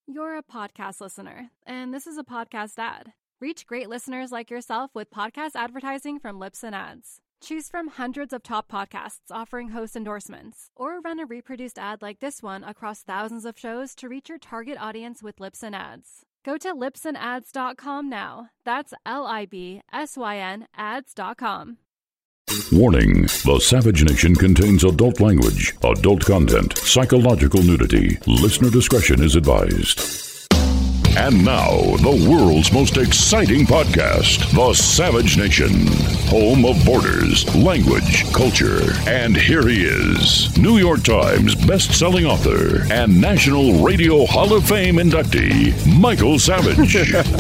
You're a podcast listener, and this is a podcast ad. Reach great listeners like yourself with podcast advertising from Libsyn Ads. Choose from hundreds of top podcasts offering host endorsements, or run a reproduced ad like this one across thousands of shows to reach your target audience with Libsyn Ads. Go to libsynads.com now. That's LIBSYN ads.com. Warning: the Savage Nation contains adult language, adult content, psychological nudity. Listener discretion is advised. And now, the world's most exciting podcast, The Savage Nation, home of borders, language, culture. And here he is, New York Times best-selling author and National Radio Hall of Fame inductee, Michael Savage.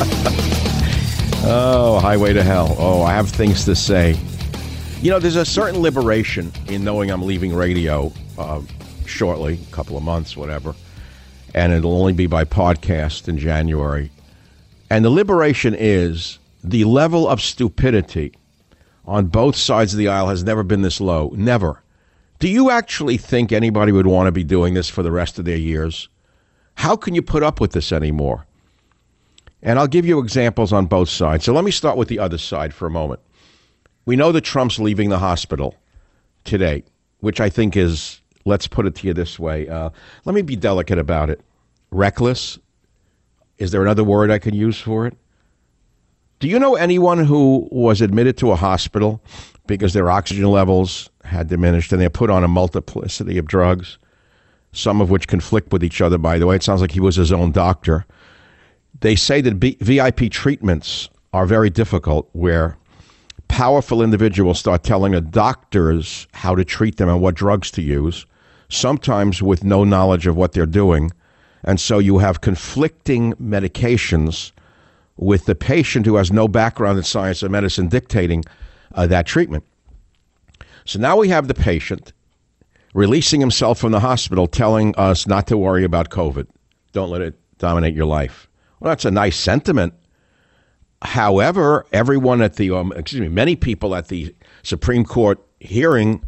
Oh, highway to hell. Oh, I have things to say. You know, there's a certain liberation in knowing I'm leaving radio shortly, a couple of months, whatever. And it'll only be by podcast in January. And the liberation is the level of stupidity on both sides of the aisle has never been this low. Never. Do you actually think anybody would want to be doing this for the rest of their years? How can you put up with this anymore? And I'll give you examples on both sides. So let me start with the other side for a moment. We know that Trump's leaving the hospital today, which I think is, let's put it to you this way. Let me be delicate about it. Reckless? Is there another word I can use for it? Do you know anyone who was admitted to a hospital because their oxygen levels had diminished and they're put on a multiplicity of drugs, some of which conflict with each other, by the way? It sounds like he was his own doctor. They say that VIP treatments are very difficult, where powerful individuals start telling the doctors how to treat them and what drugs to use, sometimes with no knowledge of what they're doing. And so you have conflicting medications with the patient who has no background in science or medicine dictating that treatment. So now we have the patient releasing himself from the hospital, telling us not to worry about COVID. Don't let it dominate your life. Well, that's a nice sentiment. However, everyone at the, many people at the Supreme Court hearing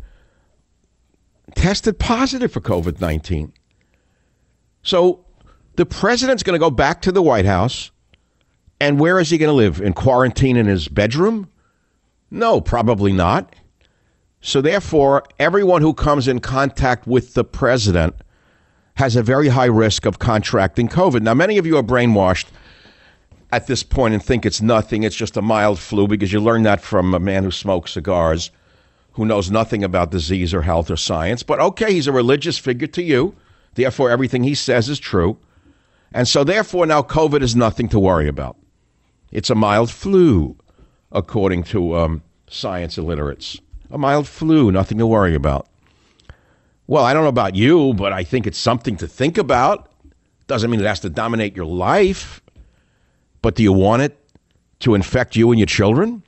tested positive for COVID-19. So the president's going to go back to the White House, and where is he going to live? In quarantine in his bedroom? No, probably not. So therefore, everyone who comes in contact with the president has a very high risk of contracting COVID. Now, many of you are brainwashed at this point and think it's nothing. It's just a mild flu, because you learn that from a man who smokes cigars, who knows nothing about disease or health or science. But okay, he's a religious figure to you. Therefore, everything he says is true. And so therefore, now COVID is nothing to worry about. It's a mild flu, according to science illiterates. A mild flu, nothing to worry about. Well, I don't know about you, but I think it's something to think about. Doesn't mean it has to dominate your life. But do you want it to infect you and your children?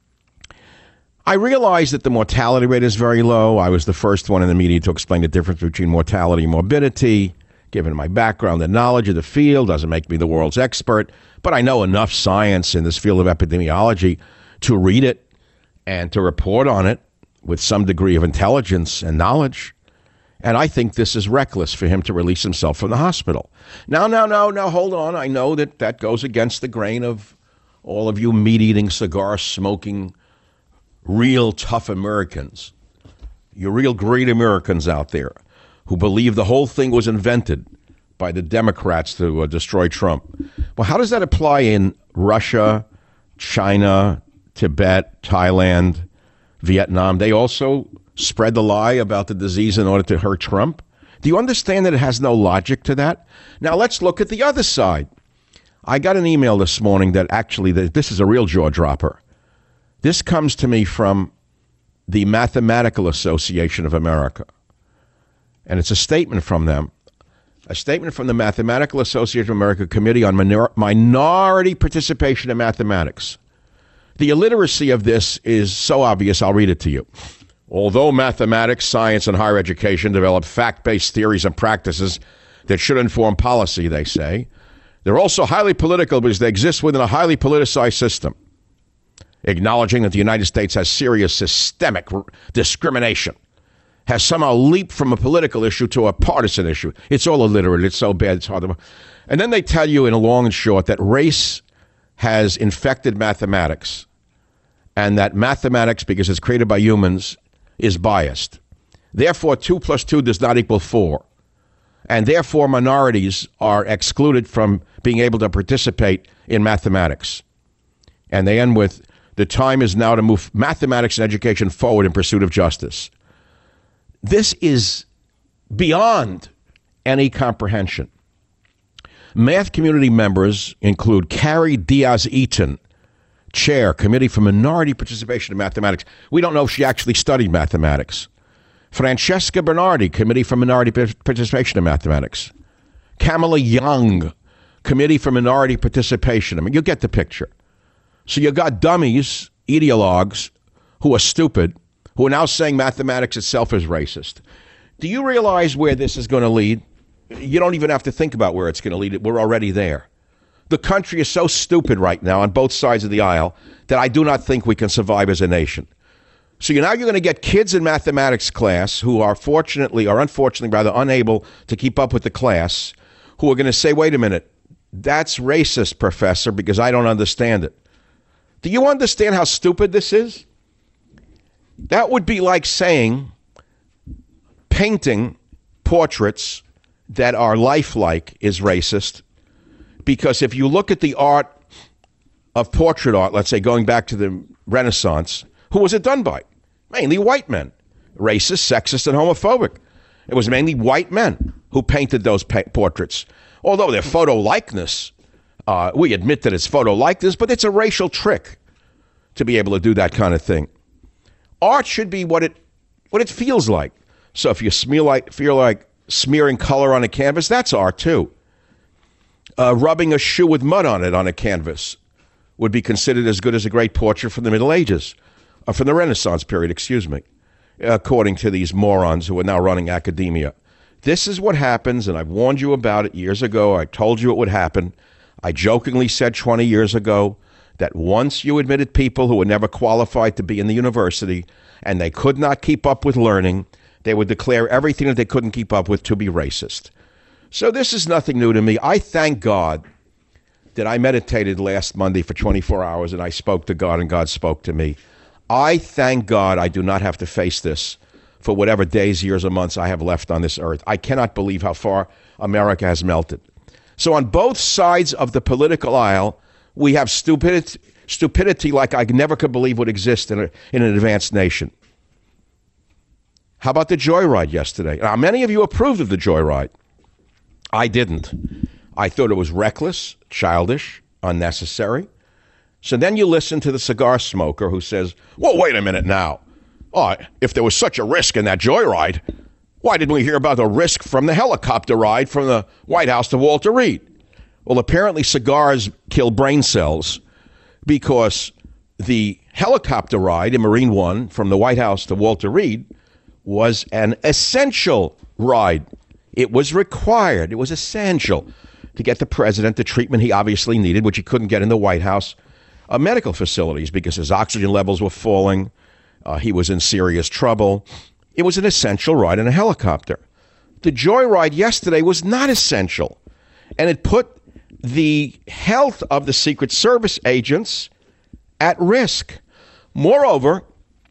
I realize that the mortality rate is very low. I was the first one in the media to explain the difference between mortality and morbidity. Given my background and knowledge of the field, doesn't make me the world's expert, but I know enough science in this field of epidemiology to read it and to report on it with some degree of intelligence and knowledge. And I think this is reckless for him to release himself from the hospital. Now, hold on. I know that that goes against the grain of all of you meat-eating, cigar-smoking, real tough Americans. You real great Americans out there who believe the whole thing was invented by the Democrats to destroy Trump. Well, how does that apply in Russia, China, Tibet, Thailand, Vietnam? They also spread the lie about the disease in order to hurt Trump. Do you understand that it has no logic to that? Now, let's look at the other side. I got an email this morning that actually, this is a real jaw dropper. This comes to me from the Mathematical Association of America. And it's a statement from them. A statement from the Mathematical Association of America Committee on Minority Participation in Mathematics. The illiteracy of this is so obvious, I'll read it to you. Although mathematics, science, and higher education develop fact-based theories and practices that should inform policy, they say, they're also highly political because they exist within a highly politicized system, acknowledging that the United States has serious systemic discrimination has somehow leaped from a political issue to a partisan issue. It's all illiterate. It's so bad. It's hard to... And then they tell you in a long and short that race has infected mathematics, and that mathematics, because it's created by humans, is biased. Therefore, 2 plus 2 does not equal 4. And therefore, minorities are excluded from being able to participate in mathematics. And they end with, the time is now to move mathematics and education forward in pursuit of justice. This is beyond any comprehension. Math community members include Carrie Diaz-Eaton, Chair, Committee for Minority Participation in Mathematics. We don't know if she actually studied mathematics. Francesca Bernardi, Committee for Minority Participation in Mathematics. Kamala Young, Committee for Minority Participation. I mean, you get the picture. So you got dummies, ideologues, who are stupid, who are now saying mathematics itself is racist. Do you realize where this is going to lead? You don't even have to think about where it's going to lead. We're already there. The country is so stupid right now on both sides of the aisle that I do not think we can survive as a nation. So now you're going to get kids in mathematics class who are fortunately or unfortunately rather unable to keep up with the class, who are going to say, wait a minute, that's racist, professor, because I don't understand it. Do you understand how stupid this is? That would be like saying painting portraits that are lifelike is racist, because if you look at the art of portrait art, let's say going back to the Renaissance, who was it done by? Mainly white men. Racist, sexist, and homophobic. It was mainly white men who painted those portraits. Although their photo likeness, we admit that it's photo likeness, but it's a racial trick to be able to do that kind of thing. Art should be what it feels like. So if you feel like smearing color on a canvas, that's art too. Rubbing a shoe with mud on it on a canvas would be considered as good as a great portrait from the Middle Ages, or from the Renaissance period, according to these morons who are now running academia. This is what happens, and I've warned you about it years ago. I told you it would happen. I jokingly said 20 years ago that once you admitted people who were never qualified to be in the university and they could not keep up with learning, they would declare everything that they couldn't keep up with to be racist. So this is nothing new to me. I thank God that I meditated last Monday for 24 hours and I spoke to God and God spoke to me. I thank God I do not have to face this for whatever days, years, or months I have left on this earth. I cannot believe how far America has melted. So on both sides of the political aisle, we have stupidity like I never could believe would exist in an advanced nation. How about the joyride yesterday? Now, many of you approved of the joyride. I didn't. I thought it was reckless, childish, unnecessary. So then you listen to the cigar smoker who says, well, wait a minute now. Oh, if there was such a risk in that joyride, why didn't we hear about the risk from the helicopter ride from the White House to Walter Reed? Well, apparently cigars kill brain cells, because the helicopter ride in Marine One from the White House to Walter Reed was an essential ride. It was required. It was essential to get the president the treatment he obviously needed, which he couldn't get in the White House medical facilities because his oxygen levels were falling. He was in serious trouble. It was an essential ride in a helicopter. The joyride yesterday was not essential, and it put the health of the Secret Service agents at risk. Moreover,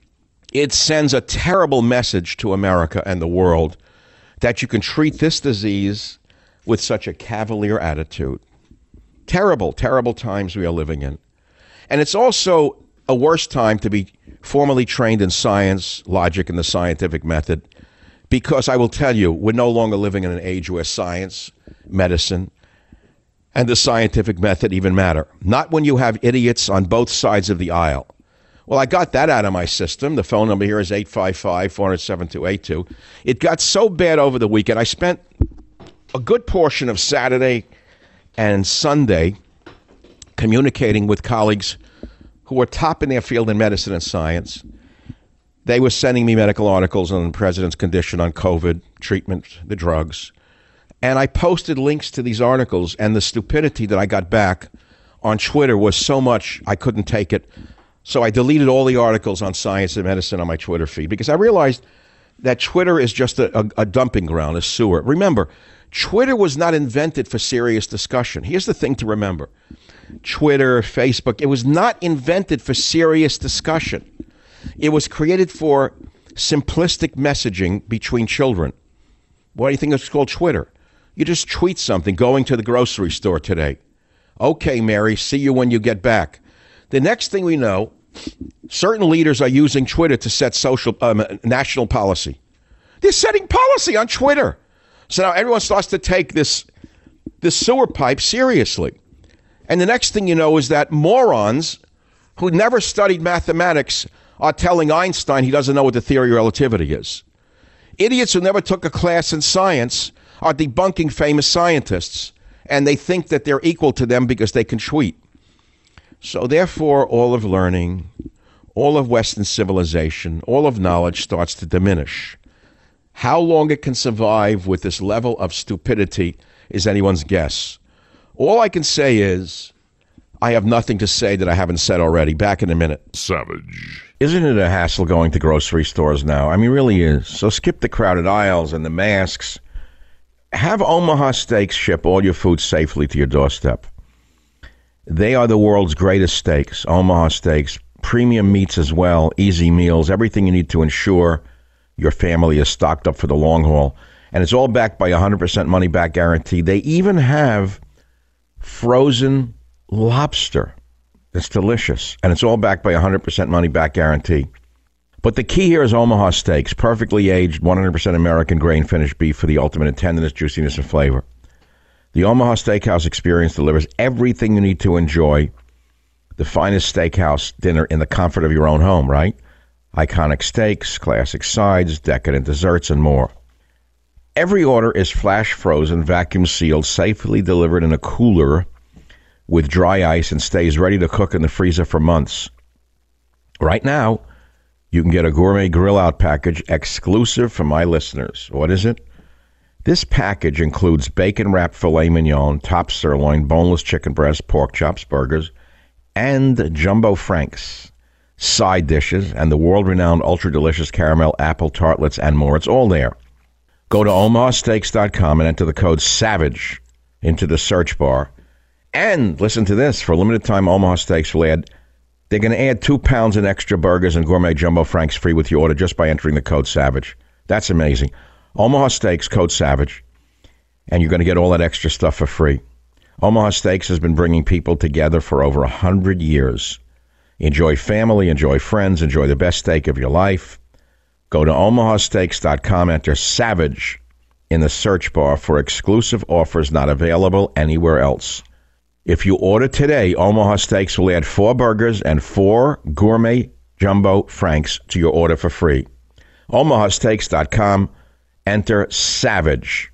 it sends a terrible message to America and the world that you can treat this disease with such a cavalier attitude. Terrible, terrible times we are living in. And it's also a worse time to be formally trained in science, logic, and the scientific method, because I will tell you, we're no longer living in an age where science, medicine, and the scientific method even matter. Not when you have idiots on both sides of the aisle. Well, I got that out of my system. The phone number here is 855-407-2282. It got so bad over the weekend. I spent a good portion of Saturday and Sunday communicating with colleagues who were top in their field in medicine and science. They were sending me medical articles on the president's condition, on COVID, treatment, the drugs. And I posted links to these articles, and the stupidity that I got back on Twitter was so much I couldn't take it. So I deleted all the articles on science and medicine on my Twitter feed, because I realized that Twitter is just a dumping ground, a sewer. Remember, Twitter was not invented for serious discussion. Here's the thing to remember. Twitter, Facebook, it was not invented for serious discussion. It was created for simplistic messaging between children. Why do you think it's called Twitter? You just tweet something, going to the grocery store today. Okay, Mary, see you when you get back. The next thing we know, certain leaders are using Twitter to set national policy. They're setting policy on Twitter. So now everyone starts to take this sewer pipe seriously. And the next thing you know is that morons who never studied mathematics are telling Einstein he doesn't know what the theory of relativity is. Idiots who never took a class in science are debunking famous scientists, and they think that they're equal to them because they can tweet. So therefore, all of learning, all of Western civilization, all of knowledge starts to diminish. How long it can survive with this level of stupidity is anyone's guess. All I can say is, I have nothing to say that I haven't said already. Back in a minute. Savage. Isn't it a hassle going to grocery stores now? I mean, it really is. So skip the crowded aisles and the masks. Have Omaha Steaks ship all your food safely to your doorstep. They are the world's greatest steaks. Omaha Steaks. Premium meats as well. Easy meals. Everything you need to ensure your family is stocked up for the long haul. And it's all backed by a 100% money-back guarantee. They even have frozen lobster. It's delicious. And it's all backed by a 100% money-back guarantee. But the key here is Omaha Steaks. Perfectly aged, 100% American grain-finished beef for the ultimate in tenderness, juiciness, and flavor. The Omaha Steakhouse experience delivers everything you need to enjoy the finest steakhouse dinner in the comfort of your own home, right? Iconic steaks, classic sides, decadent desserts, and more. Every order is flash frozen, vacuum sealed, safely delivered in a cooler with dry ice and stays ready to cook in the freezer for months. Right now, you can get a gourmet grill out package exclusive for my listeners. What is it? This package includes bacon wrapped filet mignon, top sirloin, boneless chicken breast, pork chops, burgers, and jumbo franks, side dishes, and the world-renowned ultra-delicious caramel apple tartlets and more. It's all there. Go to omahasteaks.com and enter the code SAVAGE into the search bar. And listen to this. For a limited time, Omaha Steaks will they're going to add 2 pounds in extra burgers and gourmet jumbo franks free with your order just by entering the code SAVAGE. That's amazing. Omaha Steaks, code SAVAGE. And you're going to get all that extra stuff for free. Omaha Steaks has been bringing people together for over 100 years. Enjoy family, enjoy friends, enjoy the best steak of your life. Go to omahasteaks.com, enter SAVAGE in the search bar for exclusive offers not available anywhere else. If you order today, Omaha Steaks will add 4 burgers and 4 gourmet jumbo franks to your order for free. omahasteaks.com, enter SAVAGE.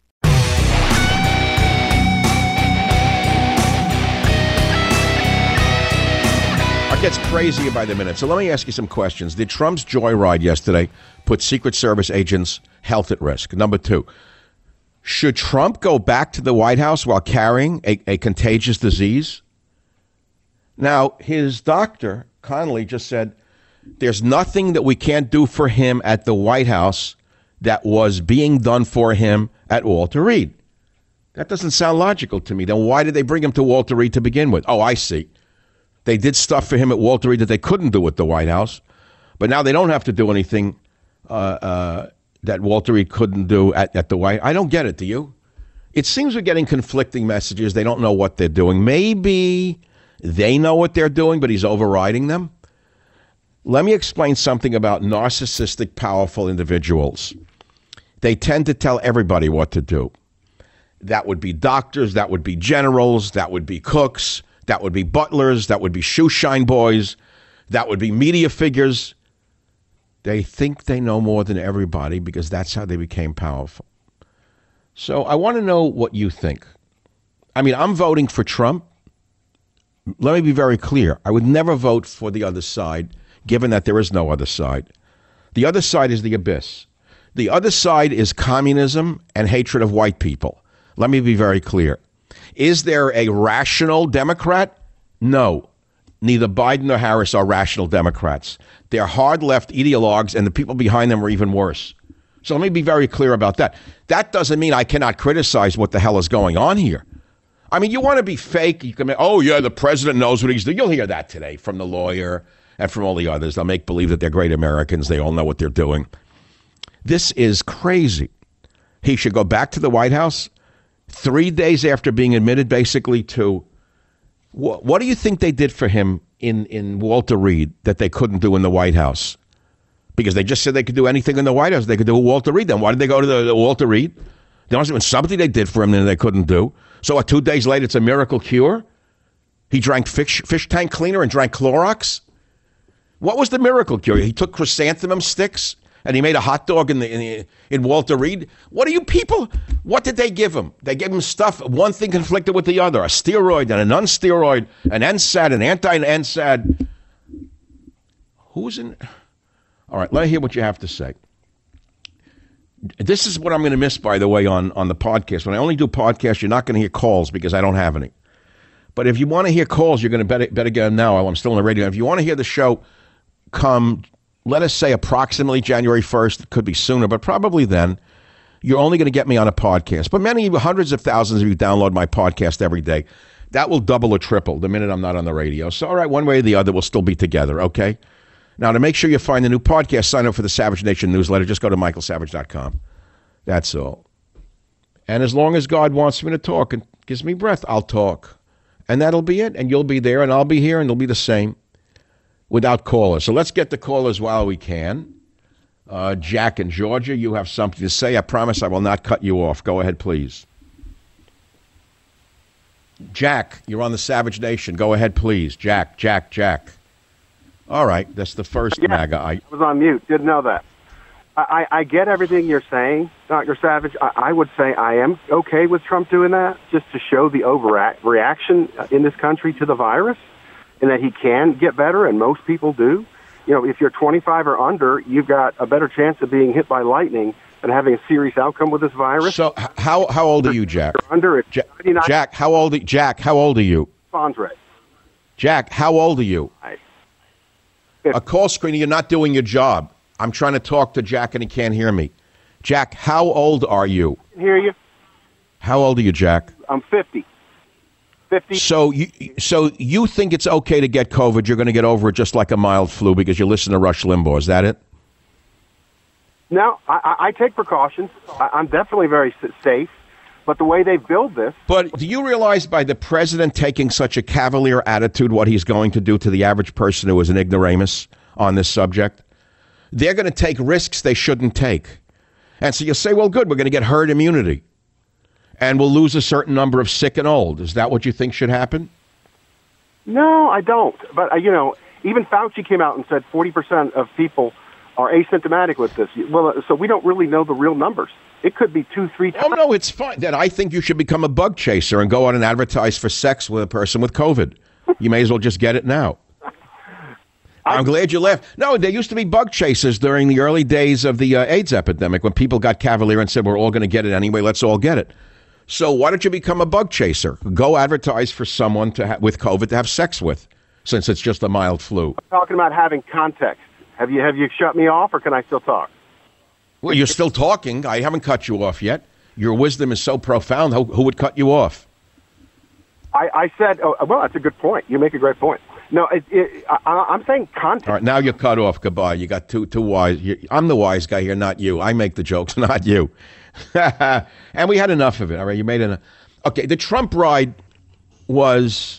It gets crazier by the minute. So let me ask you some questions. Did Trump's joyride yesterday put Secret Service agents' health at risk? Number 2, should Trump go back to the White House while carrying a contagious disease? Now, his doctor, Connolly, just said there's nothing that we can't do for him at the White House that was being done for him at Walter Reed. That doesn't sound logical to me. Then why did they bring him to Walter Reed to begin with? Oh, I see. They did stuff for him at Walter Reed that they couldn't do at the White House. But now they don't have to do anything that Walter Reed couldn't do at the White House. I don't get it, do you? It seems we're getting conflicting messages. They don't know what they're doing. Maybe they know what they're doing, but he's overriding them. Let me explain something about narcissistic, powerful individuals. They tend to tell everybody what to do. That would be doctors, that would be generals, that would be cooks, that would be butlers, that would be shoe shine boys, that would be media figures. They think they know more than everybody because that's how they became powerful. So I want to know what you think. I mean, I'm voting for Trump. Let me be very clear. I would never vote for the other side, given that there is no other side. The other side is the abyss. The other side is communism and hatred of white people. Let me be very clear. Is there a rational Democrat? No. neither Biden nor Harris are rational Democrats. They're hard left ideologues, and the people behind them are even worse. So let me be very clear about that. That doesn't mean I cannot criticize what the hell is going on here. I mean, you want to be fake, you can make, oh, yeah, the president knows what he's doing. You'll hear that today from the lawyer and from all the others. They'll make believe that they're great Americans. They all know what they're doing. This is crazy. He should go back to the White House 3 days after being admitted basically to, what do you think they did for him in Walter Reed that they couldn't do in the White House? Because they just said they could do anything in the White House. They could do Walter Reed. Then why did they go to the Walter Reed? There must have been something they did for him that they couldn't do. So 2 days later, it's a miracle cure? He drank fish tank cleaner and drank Clorox? What was the miracle cure? He took chrysanthemum sticks and he made a hot dog in Walter Reed? What are you people? What did they give him? They gave him stuff, one thing conflicted with the other, a steroid and a non-steroid, an NSAID, an anti-NSAID. Who's in... All right, let me hear what you have to say. This is what I'm going to miss, by the way, on the podcast. When I only do podcasts, you're not going to hear calls because I don't have any. But if you want to hear calls, you're going to better get them now while I'm still on the radio. If you want to hear the show come, let us say approximately January 1st, it could be sooner, but probably then, you're only going to get me on a podcast. But many, hundreds of thousands of you download my podcast every day. That will double or triple the minute I'm not on the radio. So, all right, one way or the other, we'll still be together, okay? Now, to make sure you find the new podcast, sign up for the Savage Nation newsletter. Just go to michaelsavage.com. That's all. And as long as God wants me to talk and gives me breath, I'll talk. And that'll be it. And you'll be there, and I'll be here, and it'll be the same without callers. So let's get the callers while we can. Jack in Georgia, you have something to say. I promise I will not cut you off. Go ahead, please. Jack, you're on the Savage Nation. Go ahead, please. Jack. All right, that's the first MAGA. I was on mute. Didn't know that. I get everything you're saying, Dr. Savage. I would say I am okay with Trump doing that just to show the overreaction in this country to the virus and that he can get better, and most people do. You know, if you're 25 or under, you've got a better chance of being hit by lightning and having a serious outcome with this virus. So how old are you, Jack? Jack, how old are you? Andre. Jack, how old are you? A call screener, you're not doing your job. I'm trying to talk to Jack and he can't hear me. Jack, how old are you? I can hear you. How old are you, Jack? I'm 50. 50. So you think it's okay to get COVID? You're going to get over it just like a mild flu because you listen to Rush Limbaugh. Is that it? No, I take precautions. I'm definitely very safe. But the way they build this... But do you realize by the president taking such a cavalier attitude what he's going to do to the average person who is an ignoramus on this subject? They're going to take risks they shouldn't take. And so you say, well, good, we're going to get herd immunity. And we'll lose a certain number of sick and old. Is that what you think should happen? No, I don't. But, even Fauci came out and said 40% of people are asymptomatic with this. Well, so we don't really know the real numbers. It could be 2-3 times. Oh, no, it's fine. Then I think you should become a bug chaser and go out and advertise for sex with a person with COVID. You may as well just get it now. I'm glad you laughed. No, there used to be bug chasers during the early days of the AIDS epidemic when people got cavalier and said, we're all going to get it anyway, let's all get it. So why don't you become a bug chaser? Go advertise for someone with COVID to have sex with, since it's just a mild flu. I'm talking about having context. Have you shut me off, or can I still talk? Well, you're still talking. I haven't cut you off yet. Your wisdom is so profound. Who would cut you off? I said, well, that's a good point. You make a great point. No, I'm saying context. All right, now you're cut off. Goodbye. You got too wise. I'm the wise guy here, not you. I make the jokes, not you. And we had enough of it. All right, you made enough. Okay, the Trump ride was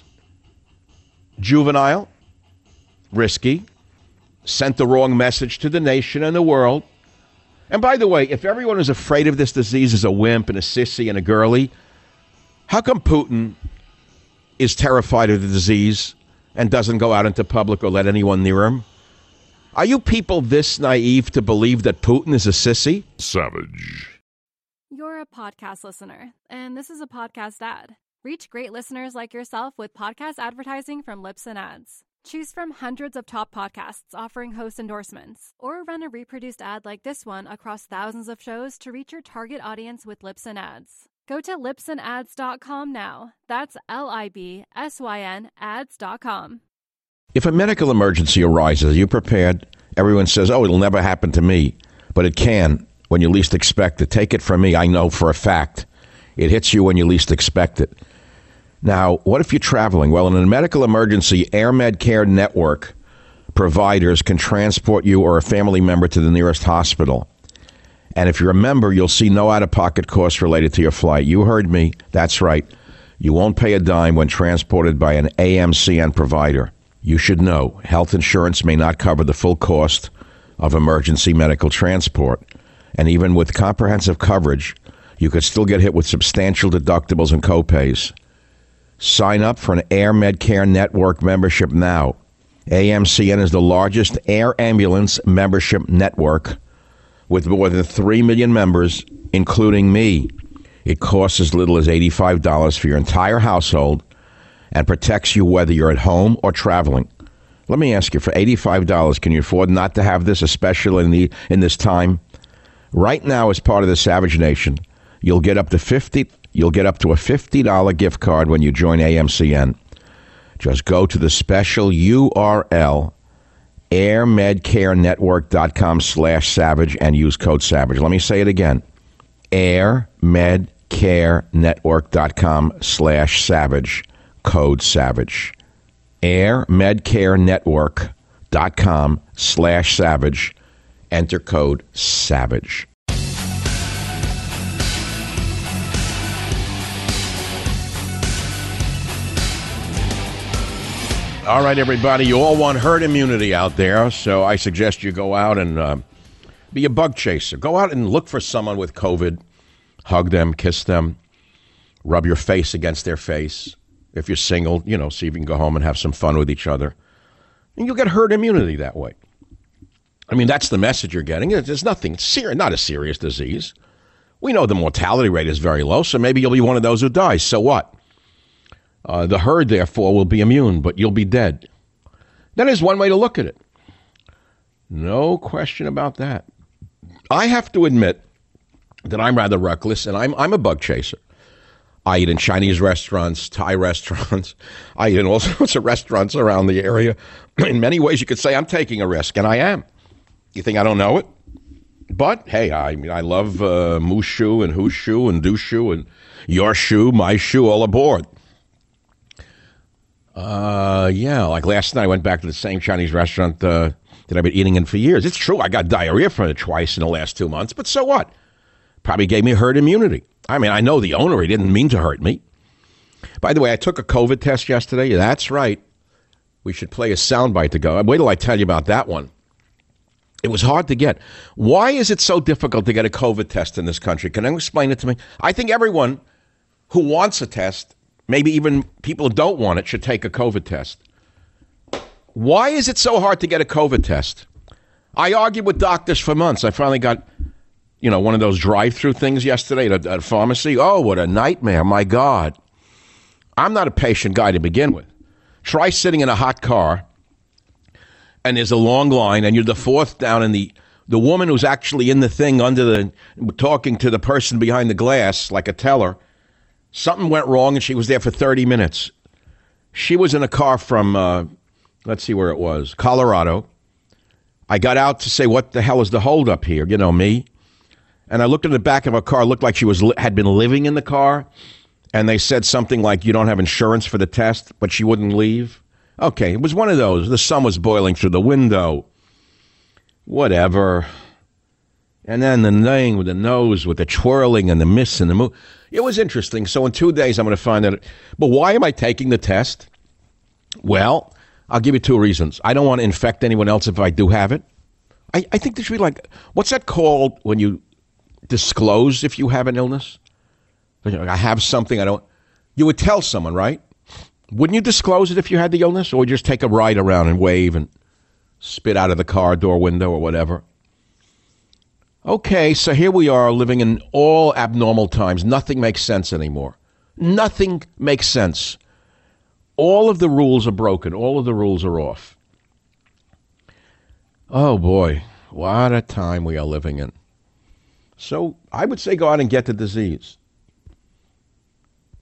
juvenile, risky, sent the wrong message to the nation and the world. And by the way, if everyone who's afraid of this disease is a wimp and a sissy and a girly, how come Putin is terrified of the disease and doesn't go out into public or let anyone near him? Are you people this naive to believe that Putin is a sissy? Savage. You're a podcast listener, and this is a podcast ad. Reach great listeners like yourself with podcast advertising from Libsyn Ads. Choose from hundreds of top podcasts offering host endorsements, or run a reproduced ad like this one across thousands of shows to reach your target audience with Libsyn Ads. Go to libsynads.com now. That's LIBSYN ads.com. If a medical emergency arises, are you prepared? Everyone says, oh, it'll never happen to me. But it can when you least expect it. Take it from me. I know for a fact. It hits you when you least expect it. Now, what if you're traveling? Well, in a medical emergency, Air Med Care Network providers can transport you or a family member to the nearest hospital. And if you're a member, you'll see no out-of-pocket costs related to your flight. You heard me. That's right. You won't pay a dime when transported by an AMCN provider. You should know health insurance may not cover the full cost of emergency medical transport. And even with comprehensive coverage, you could still get hit with substantial deductibles and copays. Sign up for an Air Med Care Network membership now. AMCN is the largest air ambulance membership network with more than 3 million members, including me. It costs as little as $85 for your entire household and protects you whether you're at home or traveling. Let me ask you, for $85, can you afford not to have this, especially in this time? Right now, as part of the Savage Nation, you'll get up to a $50 gift card when you join AMCN. Just go to the special URL, airmedcarenetwork.com/savage, and use code SAVAGE. Let me say it again. airmedcarenetwork.com/savage, code SAVAGE. airmedcarenetwork.com/savage, enter code SAVAGE. All right, everybody, you all want herd immunity out there, so I suggest you go out and be a bug chaser. Go out and look for someone with COVID, hug them, kiss them, rub your face against their face. If you're single, see if you can go home and have some fun with each other. And you'll get herd immunity that way. I mean, that's the message you're getting. There's nothing serious, not a serious disease. We know the mortality rate is very low, so maybe you'll be one of those who dies. So what? The herd, therefore, will be immune, but you'll be dead. That is one way to look at it. No question about that. I have to admit that I'm rather reckless, and I'm a bug chaser. I eat in Chinese restaurants, Thai restaurants. I eat in all sorts of restaurants around the area. In many ways, you could say I'm taking a risk, and I am. You think I don't know it? But, hey, I love Mushu and Hushu and Dushu and your shoe, my shoe, all aboard. Like last night I went back to the same Chinese restaurant that I've been eating in for years. It's true, I got diarrhea from it twice in the last 2 months, but so what? Probably gave me herd immunity. I mean, I know the owner, he didn't mean to hurt me. By the way, I took a COVID test yesterday. That's right. We should play a soundbite to go. Wait till I tell you about that one. It was hard to get. Why is it so difficult to get a COVID test in this country? Can you explain it to me? I think everyone who wants a test, maybe even people who don't want it, should take a COVID test. Why is it so hard to get a COVID test? I argued with doctors for months. I finally got, one of those drive-through things yesterday at a pharmacy. Oh, what a nightmare. My God. I'm not a patient guy to begin with. Try sitting in a hot car and there's a long line and you're the fourth down and the woman who's actually in the thing talking to the person behind the glass like a teller. Something went wrong, and she was there for 30 minutes. She was in a car from, let's see where it was, Colorado. I got out to say, what the hell is the holdup here? Me. And I looked at the back of her car. It looked like she had been living in the car. And they said something like, you don't have insurance for the test, but she wouldn't leave. Okay, it was one of those. The sun was boiling through the window. Whatever. And then the thing with the nose, with the twirling and the mist and the move. It was interesting. So in 2 days, I'm going to find out. But why am I taking the test? Well, I'll give you 2 reasons. I don't want to infect anyone else if I do have it. I think there should be like, what's that called when you disclose if you have an illness? I have something I don't. You would tell someone, right? Wouldn't you disclose it if you had the illness? Or would you just take a ride around and wave and spit out of the car door window or whatever? Okay, so here we are living in all abnormal times. Nothing makes sense anymore. Nothing makes sense. All of the rules are broken. All of the rules are off. Oh, boy. What a time we are living in. So I would say go out and get the disease.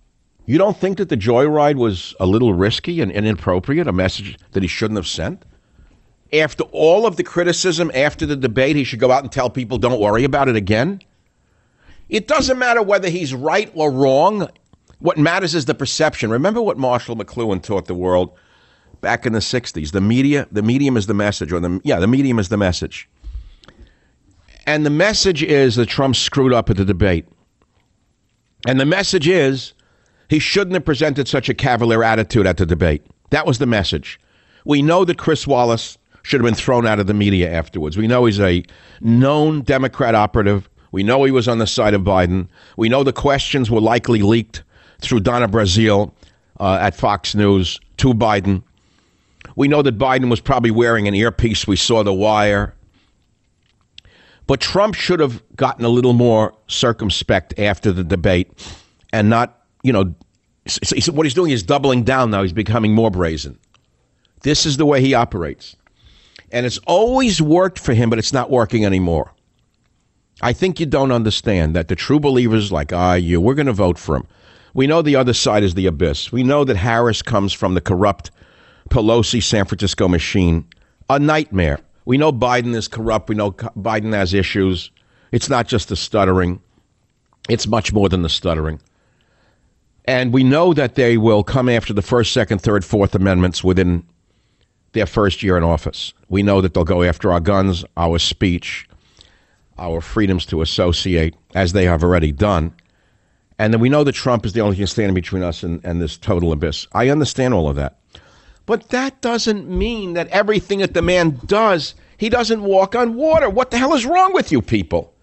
You don't think that the joyride was a little risky and inappropriate, a message that he shouldn't have sent? After all of the criticism, after the debate, he should go out and tell people, don't worry about it again? It doesn't matter whether he's right or wrong. What matters is the perception. Remember what Marshall McLuhan taught the world back in the 60s? The medium is the message, the medium is the message. And the message is that Trump screwed up at the debate. And the message is he shouldn't have presented such a cavalier attitude at the debate. That was the message. We know that Chris Wallace should have been thrown out of the media afterwards. We know he's a known Democrat operative. We know he was on the side of Biden. We know the questions were likely leaked through Donna Brazile at Fox News to Biden. We know that Biden was probably wearing an earpiece. We saw The Wire. But Trump should have gotten a little more circumspect after the debate and not, what he's doing is doubling down now. He's becoming more brazen. This is the way he operates. And it's always worked for him, but it's not working anymore. I think you don't understand that the true believers like we're going to vote for him. We know the other side is the abyss. We know that Harris comes from the corrupt Pelosi San Francisco machine, a nightmare. We know Biden is corrupt. We know Biden has issues. It's not just the stuttering. It's much more than the stuttering. And we know that they will come after the First, Second, Third, Fourth Amendments within their first year in office. We know that they'll go after our guns, our speech, our freedoms to associate, as they have already done. And then we know that Trump is the only thing standing between us and this total abyss. I understand all of that. But that doesn't mean that everything that the man does, he doesn't walk on water. What the hell is wrong with you people?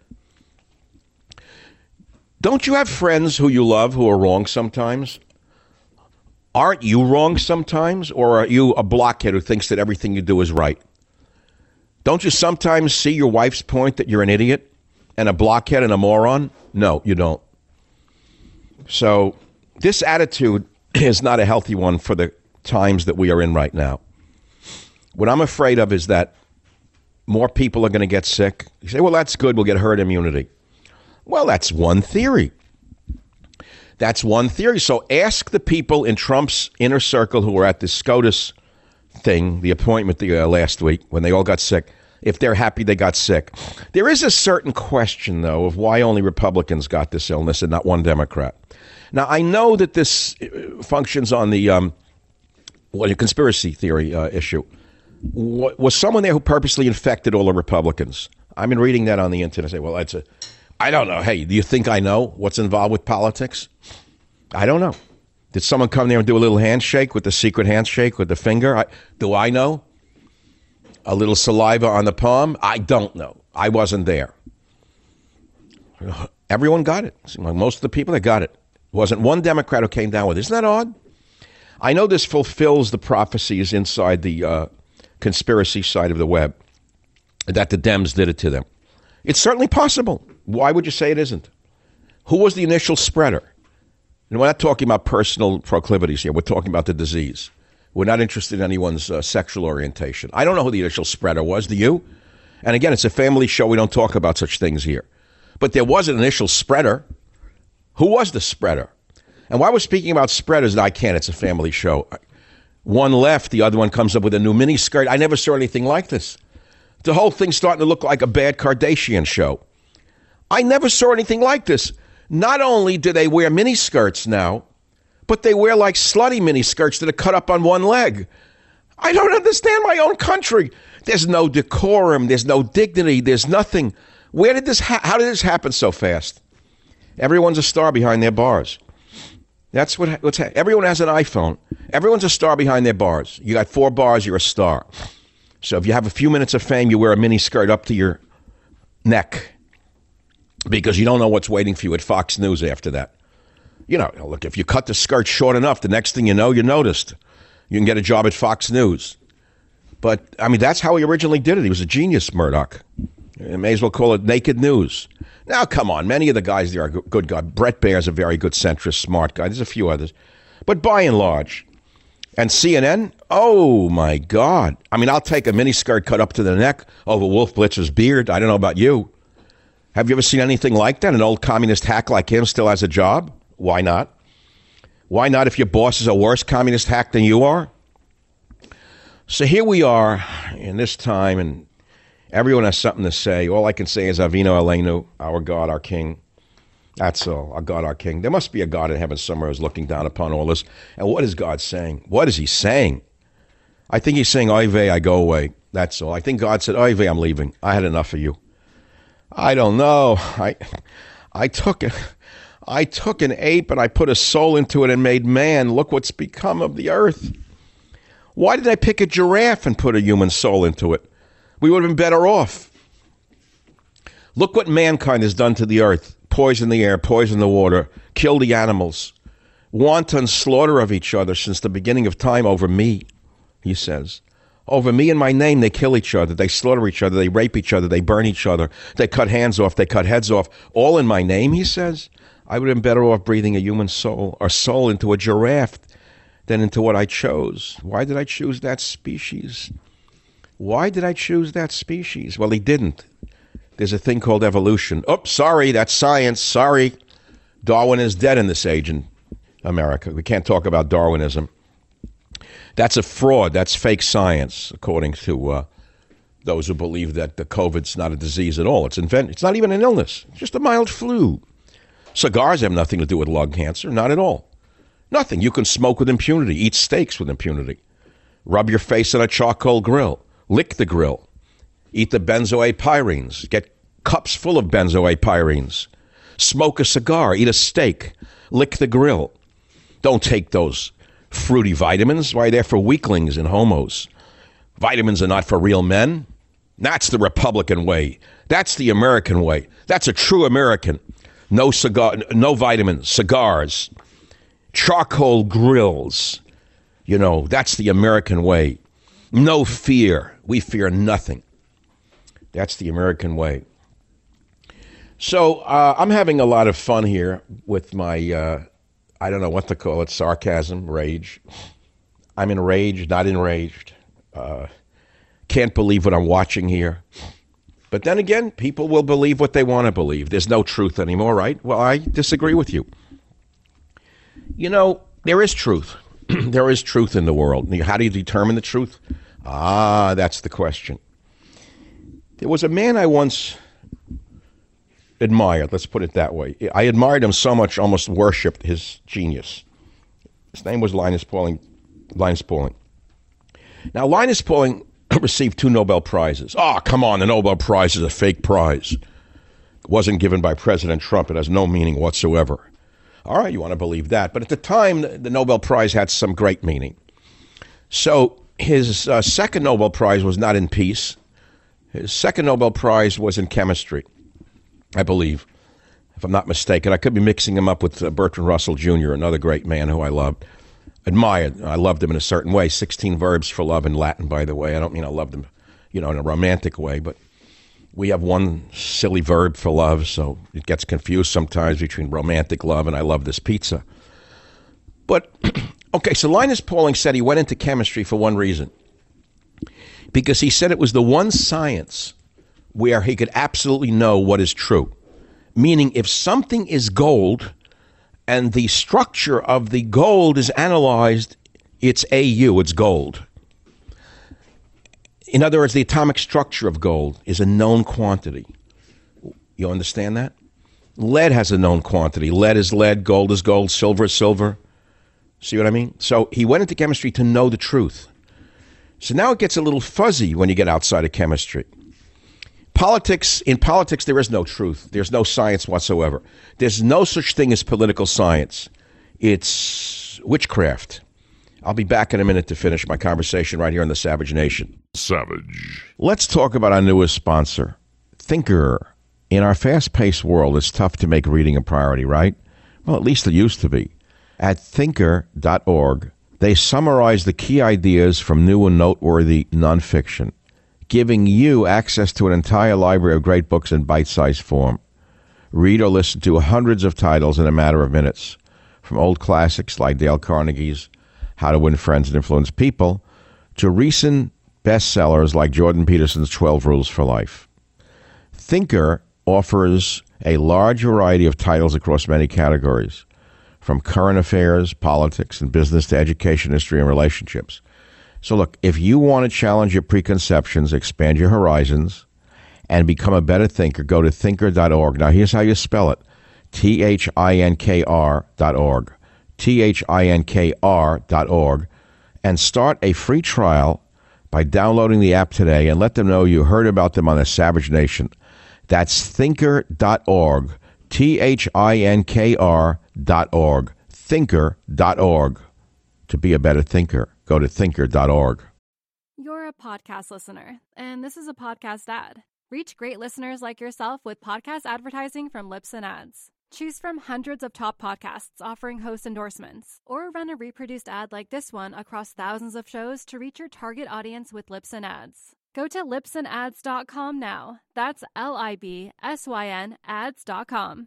Don't you have friends who you love who are wrong sometimes? Aren't you wrong sometimes? Or are you a blockhead who thinks that everything you do is right? Don't you sometimes see your wife's point that you're an idiot and a blockhead and a moron? No, you don't. So this attitude is not a healthy one for the times that we are in right now. What I'm afraid of is that more people are going to get sick. You say, well, that's good. We'll get herd immunity. Well, that's one theory. That's one theory. So ask the people in Trump's inner circle who were at the SCOTUS thing, the appointment last week, when they all got sick, if they're happy they got sick. There is a certain question, though, of why only Republicans got this illness and not one Democrat. Now, I know that this functions on the conspiracy theory issue. Was someone there who purposely infected all the Republicans? I've been reading that on the internet. I say, well, I don't know. Hey, do you think I know what's involved with politics? I don't know. Did someone come there and do a little handshake with the secret handshake with the finger? Do I know? A little saliva on the palm? I don't know. I wasn't there. Everyone got it. Most of the people that got it. Wasn't one Democrat who came down with it. Isn't that odd? I know this fulfills the prophecies inside the conspiracy side of the web that the Dems did it to them. It's certainly possible. Why would you say it isn't? Who was the initial spreader? And we're not talking about personal proclivities here. We're talking about the disease. We're not interested in anyone's sexual orientation. I don't know who the initial spreader was. Do you? And again, it's a family show. We don't talk about such things here. But there was an initial spreader. Who was the spreader? And while we're speaking about spreaders, I can't. It's a family show. One left, the other one comes up with a new miniskirt. I never saw anything like this. The whole thing's starting to look like a bad Kardashian show. I never saw anything like this. Not only do they wear miniskirts now, but they wear like slutty miniskirts that are cut up on one leg. I don't understand my own country. There's no decorum. There's no dignity. There's nothing. Where did this? How did this happen so fast? Everyone's a star behind their bars. That's what's happening. Everyone has an iPhone. Everyone's a star behind their bars. You got 4 bars, you're a star. So if you have a few minutes of fame, you wear a mini skirt up to your neck because you don't know what's waiting for you at Fox News after that. You know, look, if you cut the skirt short enough, the next thing you know, you're noticed. You can get a job at Fox News. But, I mean, that's how he originally did it. He was a genius, Murdoch. You may as well call it naked news. Now, come on. Many of the guys there are good guys. Brett Baer's a very good centrist, smart guy. There's a few others. But by and large. And CNN? Oh, my God. I mean, I'll take a miniskirt cut up to the neck over Wolf Blitzer's beard. I don't know about you. Have you ever seen anything like that? An old communist hack like him still has a job? Why not? Why not if your boss is a worse communist hack than you are? So here we are in this time, and everyone has something to say. All I can say is Avinu Aleinu, our God, our King. That's all, our God, our King. There must be a God in heaven somewhere who's looking down upon all this. And what is God saying? What is he saying? I think he's saying, oy vey, I go away. That's all. I think God said, oy vey, I'm leaving. I had enough of you. I don't know. I took an ape and I put a soul into it and made man. Look what's become of the earth. Why did I pick a giraffe and put a human soul into it? We would have been better off. Look what mankind has done to the earth. Poison the air, poison the water, kill the animals. Wanton slaughter of each other since the beginning of time over me, he says. Over me and my name, they kill each other. They slaughter each other. They rape each other. They burn each other. They cut hands off. They cut heads off. All in my name, he says. I would have been better off breathing a human soul or soul into a giraffe than into what I chose. Why did I choose that species? Why did I choose that species? Well, he didn't. There's a thing called evolution. Oops, sorry, that's science. Sorry. Darwin is dead in this age in America. We can't talk about Darwinism. That's a fraud. That's fake science, according to those who believe that the COVID's not a disease at all. It's not even an illness. It's just a mild flu. Cigars have nothing to do with lung cancer. Not at all. Nothing. You can smoke with impunity. Eat steaks with impunity. Rub your face on a charcoal grill. Lick the grill. Eat the benzoapyrenes. Get cups full of benzoapyrenes. Smoke a cigar. Eat a steak. Lick the grill. Don't take those fruity vitamins. Why, they're for weaklings and homos. Vitamins are not for real men. That's the Republican way. That's the American way. That's a true American. No cigar, no vitamins, cigars, charcoal grills. You know, that's the American way. No fear. We fear nothing. That's the American way. So I'm having a lot of fun here with my, I don't know what to call it, sarcasm, rage. I'm enraged, not enraged. Can't believe what I'm watching here. But then again, people will believe what they want to believe. There's no truth anymore, right? Well, I disagree with you. You know, there is truth. There is truth in the world. How do you determine the truth? That's the question. There was a man I once admired, let's put it that way. I admired him so much, almost worshipped his genius. His name was Linus Pauling. Now, Linus Pauling received 2 Nobel Prizes. Come on, the Nobel Prize is a fake prize. It wasn't given by President Trump. It has no meaning whatsoever. All right, you want to believe that. But at the time, the Nobel Prize had some great meaning. So his second Nobel Prize was not in peace. His second Nobel Prize was in chemistry, I believe, if I'm not mistaken. I could be mixing him up with Bertrand Russell Jr., another great man who I loved, admired. I loved him in a certain way. 16 verbs for love in Latin, by the way. I don't mean I loved him, in a romantic way, but we have one silly verb for love, so it gets confused sometimes between romantic love and I love this pizza. But, okay, so Linus Pauling said he went into chemistry for one reason. Because he said it was the one science where he could absolutely know what is true. Meaning, if something is gold and the structure of the gold is analyzed, it's AU, it's gold. In other words, the atomic structure of gold is a known quantity. You understand that? Lead has a known quantity. Lead is lead, gold is gold, silver is silver. See what I mean? So he went into chemistry to know the truth. So now it gets a little fuzzy when you get outside of chemistry. In politics, there is no truth. There's no science whatsoever. There's no such thing as political science. It's witchcraft. I'll be back in a minute to finish my conversation right here on the Savage Nation. Savage. Let's talk about our newest sponsor, Thinker. In our fast-paced world, it's tough to make reading a priority, right? Well, at least it used to be. At thinker.org, they summarize the key ideas from new and noteworthy nonfiction, giving you access to an entire library of great books in bite-sized form. Read or listen to hundreds of titles in a matter of minutes, from old classics like Dale Carnegie's How to Win Friends and Influence People, to recent bestsellers like Jordan Peterson's 12 Rules for Life. Thinker offers a large variety of titles across many categories, from current affairs, politics, and business to education, history, and relationships. So look, if you want to challenge your preconceptions, expand your horizons, and become a better thinker, go to thinker.org. Now, here's how you spell it. THINKR.org. THINKR.org. And start a free trial by downloading the app today and let them know you heard about them on the Savage Nation. That's thinker.org. THINKR.org. Thinker.org. To be a better thinker, go to thinker.org. You're a podcast listener, and this is a podcast ad. Reach great listeners like yourself with podcast advertising from Libsyn Ads. Choose from hundreds of top podcasts offering host endorsements, or run a reproduced ad like this one across thousands of shows to reach your target audience with Libsyn Ads. Go to libsynads.com now. That's LIBSYN ads.com.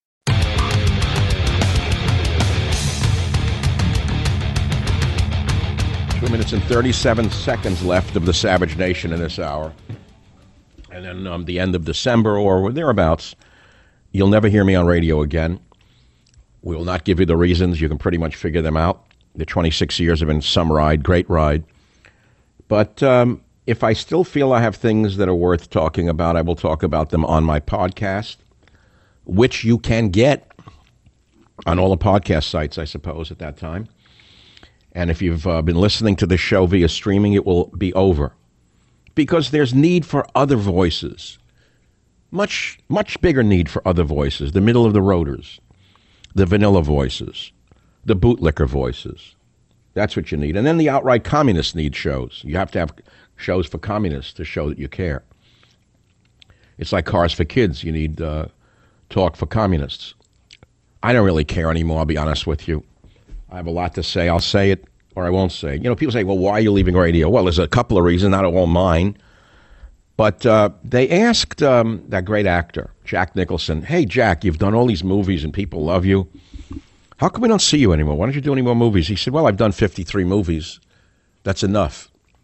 2 minutes and 37 seconds left of the Savage Nation in this hour. And then the end of December or thereabouts, you'll never hear me on radio again. We will not give you the reasons. You can pretty much figure them out. The 26 years have been some ride, great ride. But if I still feel I have things that are worth talking about, I will talk about them on my podcast, which you can get on all the podcast sites, I suppose, at that time. And if you've been listening to the show via streaming, it will be over. Because there's need for other voices. Much bigger need for other voices. The middle of the roaders. The vanilla voices. The bootlicker voices. That's what you need. And then the outright communists need shows. You have to have shows for communists to show that you care. It's like Cars for Kids. You need talk for communists. I don't really care anymore, I'll be honest with you. I have a lot to say. I'll say it or I won't say it. You know, people say, well, why are you leaving radio? Well, there's a couple of reasons, not all mine. But they asked that great actor, Jack Nicholson, hey, Jack, you've done all these movies and people love you. How come we don't see you anymore? Why don't you do any more movies? He said, well, I've done 53 movies. That's enough.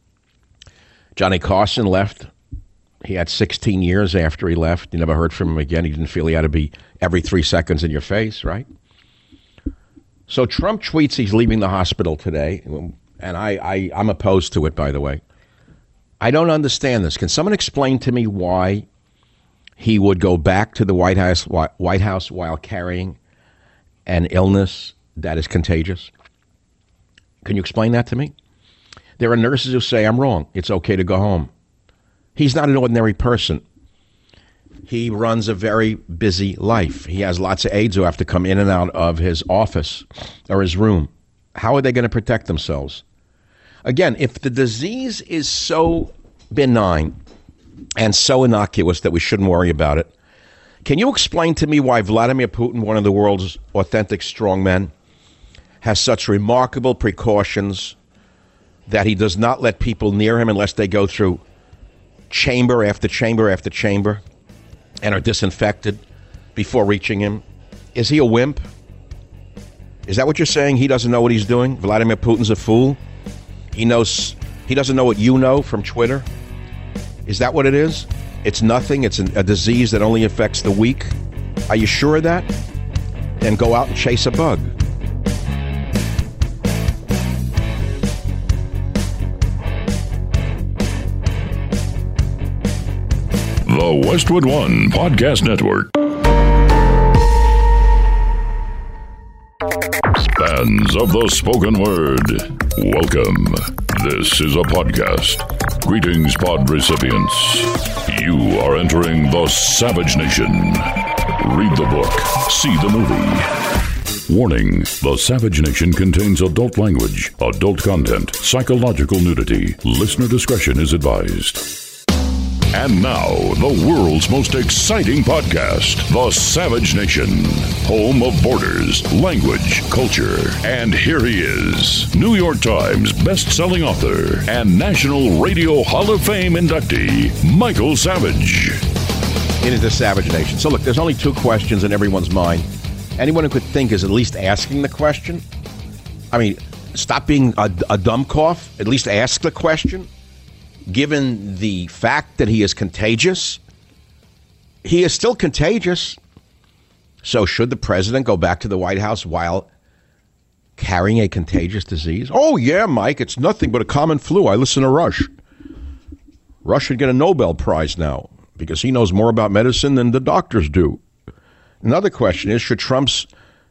Johnny Carson left. He had 16 years after he left. You never heard from him again. He didn't feel he had to be every 3 seconds in your face, right? So Trump tweets he's leaving the hospital today, and I'm opposed to it, by the way. I don't understand this. Can someone explain to me why he would go back to the White House while carrying an illness that is contagious? Can you explain that to me? There are nurses who say, I'm wrong. It's okay to go home. He's not an ordinary person. He runs a very busy life. He has lots of aides who have to come in and out of his office or his room. How are they going to protect themselves? Again, if the disease is so benign and so innocuous that we shouldn't worry about it, can you explain to me why Vladimir Putin, one of the world's authentic strongmen, has such remarkable precautions that he does not let people near him unless they go through chamber after chamber after chamber and are disinfected before reaching him? Is he a wimp? Is that what you're saying? He doesn't know what he's doing? Vladimir Putin's a fool? He doesn't know what you know from Twitter? Is that what it is? It's nothing. It's a disease that only affects the weak. Are you sure of that? Then go out and chase a bug. The Westwood One Podcast Network. Fans of the spoken word, welcome. This is a podcast. Greetings, pod recipients. You are entering the Savage Nation. Read the book, see the movie. Warning, the Savage Nation contains adult language, adult content, psychological nudity. Listener discretion is advised. And now, the world's most exciting podcast, The Savage Nation, home of borders, language, culture. And here he is, New York Times best-selling author and National Radio Hall of Fame inductee, Michael Savage. It is The Savage Nation. So look, there's only 2 questions in everyone's mind. Anyone who could think is at least asking the question. I mean, stop being a dumb cough. At least ask the question. Given the fact that he is contagious, he is still contagious. So should the president go back to the White House while carrying a contagious disease? Oh, yeah, Mike, it's nothing but a common flu. I listen to Rush. Rush should get a Nobel Prize now because he knows more about medicine than the doctors do. Another question is, did Trump's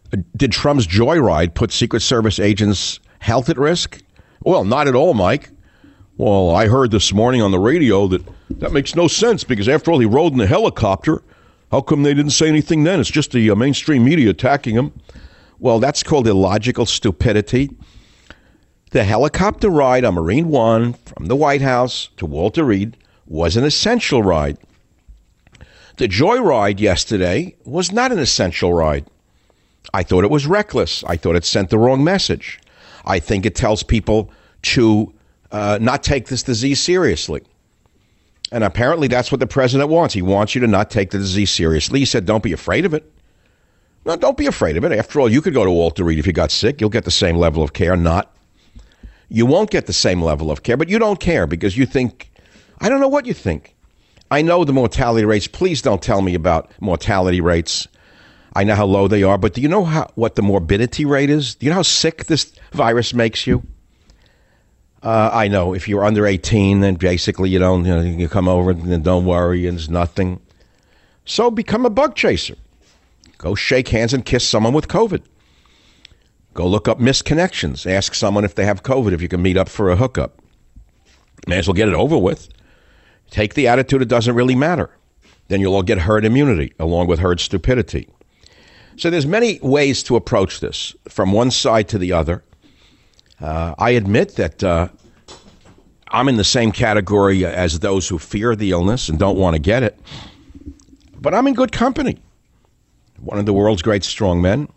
joyride put Secret Service agents' health at risk? Well, not at all, Mike. Well, I heard this morning on the radio that makes no sense because after all, he rode in a helicopter. How come they didn't say anything then? It's just the mainstream media attacking him. Well, that's called illogical stupidity. The helicopter ride on Marine One from the White House to Walter Reed was an essential ride. The joyride yesterday was not an essential ride. I thought it was reckless. I thought it sent the wrong message. I think it tells people to not take this disease seriously. And apparently that's what the president wants. He wants you to not take the disease seriously. He said, don't be afraid of it. No, don't be afraid of it. After all, you could go to Walter Reed if you got sick. You'll get the same level of care. You won't get the same level of care, but you don't care because you think, I don't know what you think. I know the mortality rates. Please don't tell me about mortality rates. I know how low they are, but do you know what the morbidity rate is? Do you know how sick this virus makes you? I know if you're under 18, then basically you come over and don't worry and it's nothing. So become a bug chaser. Go shake hands and kiss someone with COVID. Go look up missed connections. Ask someone if they have COVID, if you can meet up for a hookup. May as well get it over with. Take the attitude it doesn't really matter. Then you'll all get herd immunity along with herd stupidity. So there's many ways to approach this from one side to the other. I admit that I'm in the same category as those who fear the illness and don't want to get it. But I'm in good company. One of the world's great strongmen.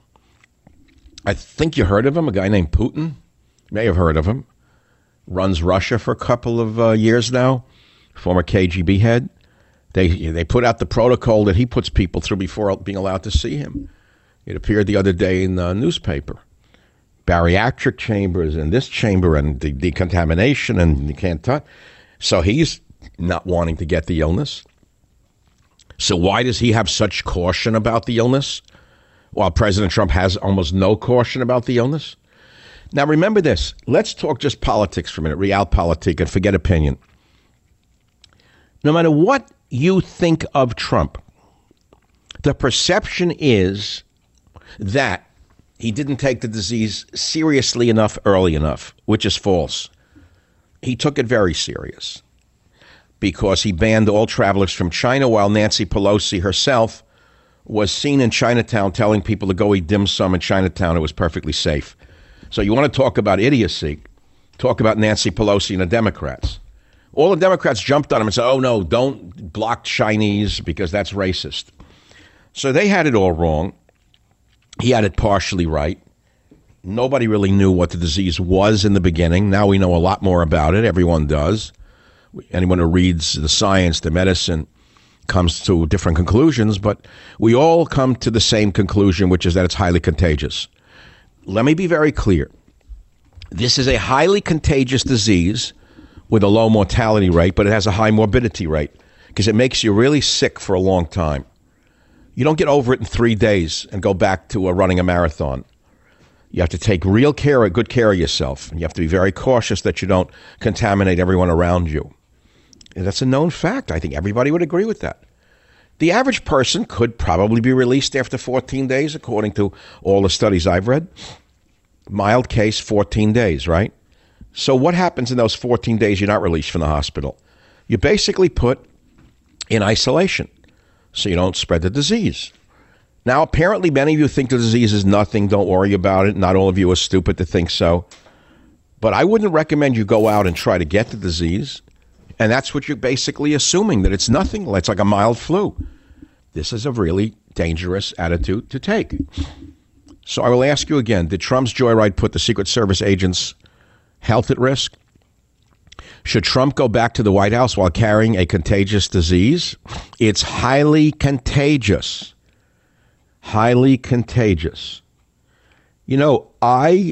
I think you heard of him, a guy named Putin. You may have heard of him. Runs Russia for a couple of years now. Former KGB head. They put out the protocol that he puts people through before being allowed to see him. It appeared the other day in the newspaper. Bariatric chambers and this chamber and the decontamination and you can't touch. So he's not wanting to get the illness. So why does he have such caution about the illness while President Trump has almost no caution about the illness? Now, remember this. Let's talk just politics for a minute, realpolitik, and forget opinion. No matter what you think of Trump, the perception is that he didn't take the disease seriously enough early enough, which is false. He took it very serious because he banned all travelers from China while Nancy Pelosi herself was seen in Chinatown telling people to go eat dim sum in Chinatown. It was perfectly safe. So you want to talk about idiocy, talk about Nancy Pelosi and the Democrats. All the Democrats jumped on him and said, oh, no, don't block Chinese because that's racist. So they had it all wrong. He had it partially right. Nobody really knew what the disease was in the beginning. Now we know a lot more about it. Everyone does. Anyone who reads the science, the medicine, comes to different conclusions, but we all come to the same conclusion, which is that it's highly contagious. Let me be very clear. This is a highly contagious disease with a low mortality rate, but it has a high morbidity rate because it makes you really sick for a long time. You don't get over it in 3 days and go back to running a marathon. You have to take real care, good care of yourself. And you have to be very cautious that you don't contaminate everyone around you. And that's a known fact. I think everybody would agree with that. The average person could probably be released after 14 days, according to all the studies I've read. Mild case, 14 days, right? So what happens in those 14 days you're not released from the hospital? You're basically put in isolation so you don't spread the disease. Now, apparently, many of you think the disease is nothing. Don't worry about it. Not all of you are stupid to think so. But I wouldn't recommend you go out and try to get the disease. And that's what you're basically assuming, that it's nothing. It's like a mild flu. This is a really dangerous attitude to take. So I will ask you again, did Trump's joyride put the Secret Service agents' health at risk? Should Trump go back to the White House while carrying a contagious disease? It's highly contagious. Highly contagious. You know, I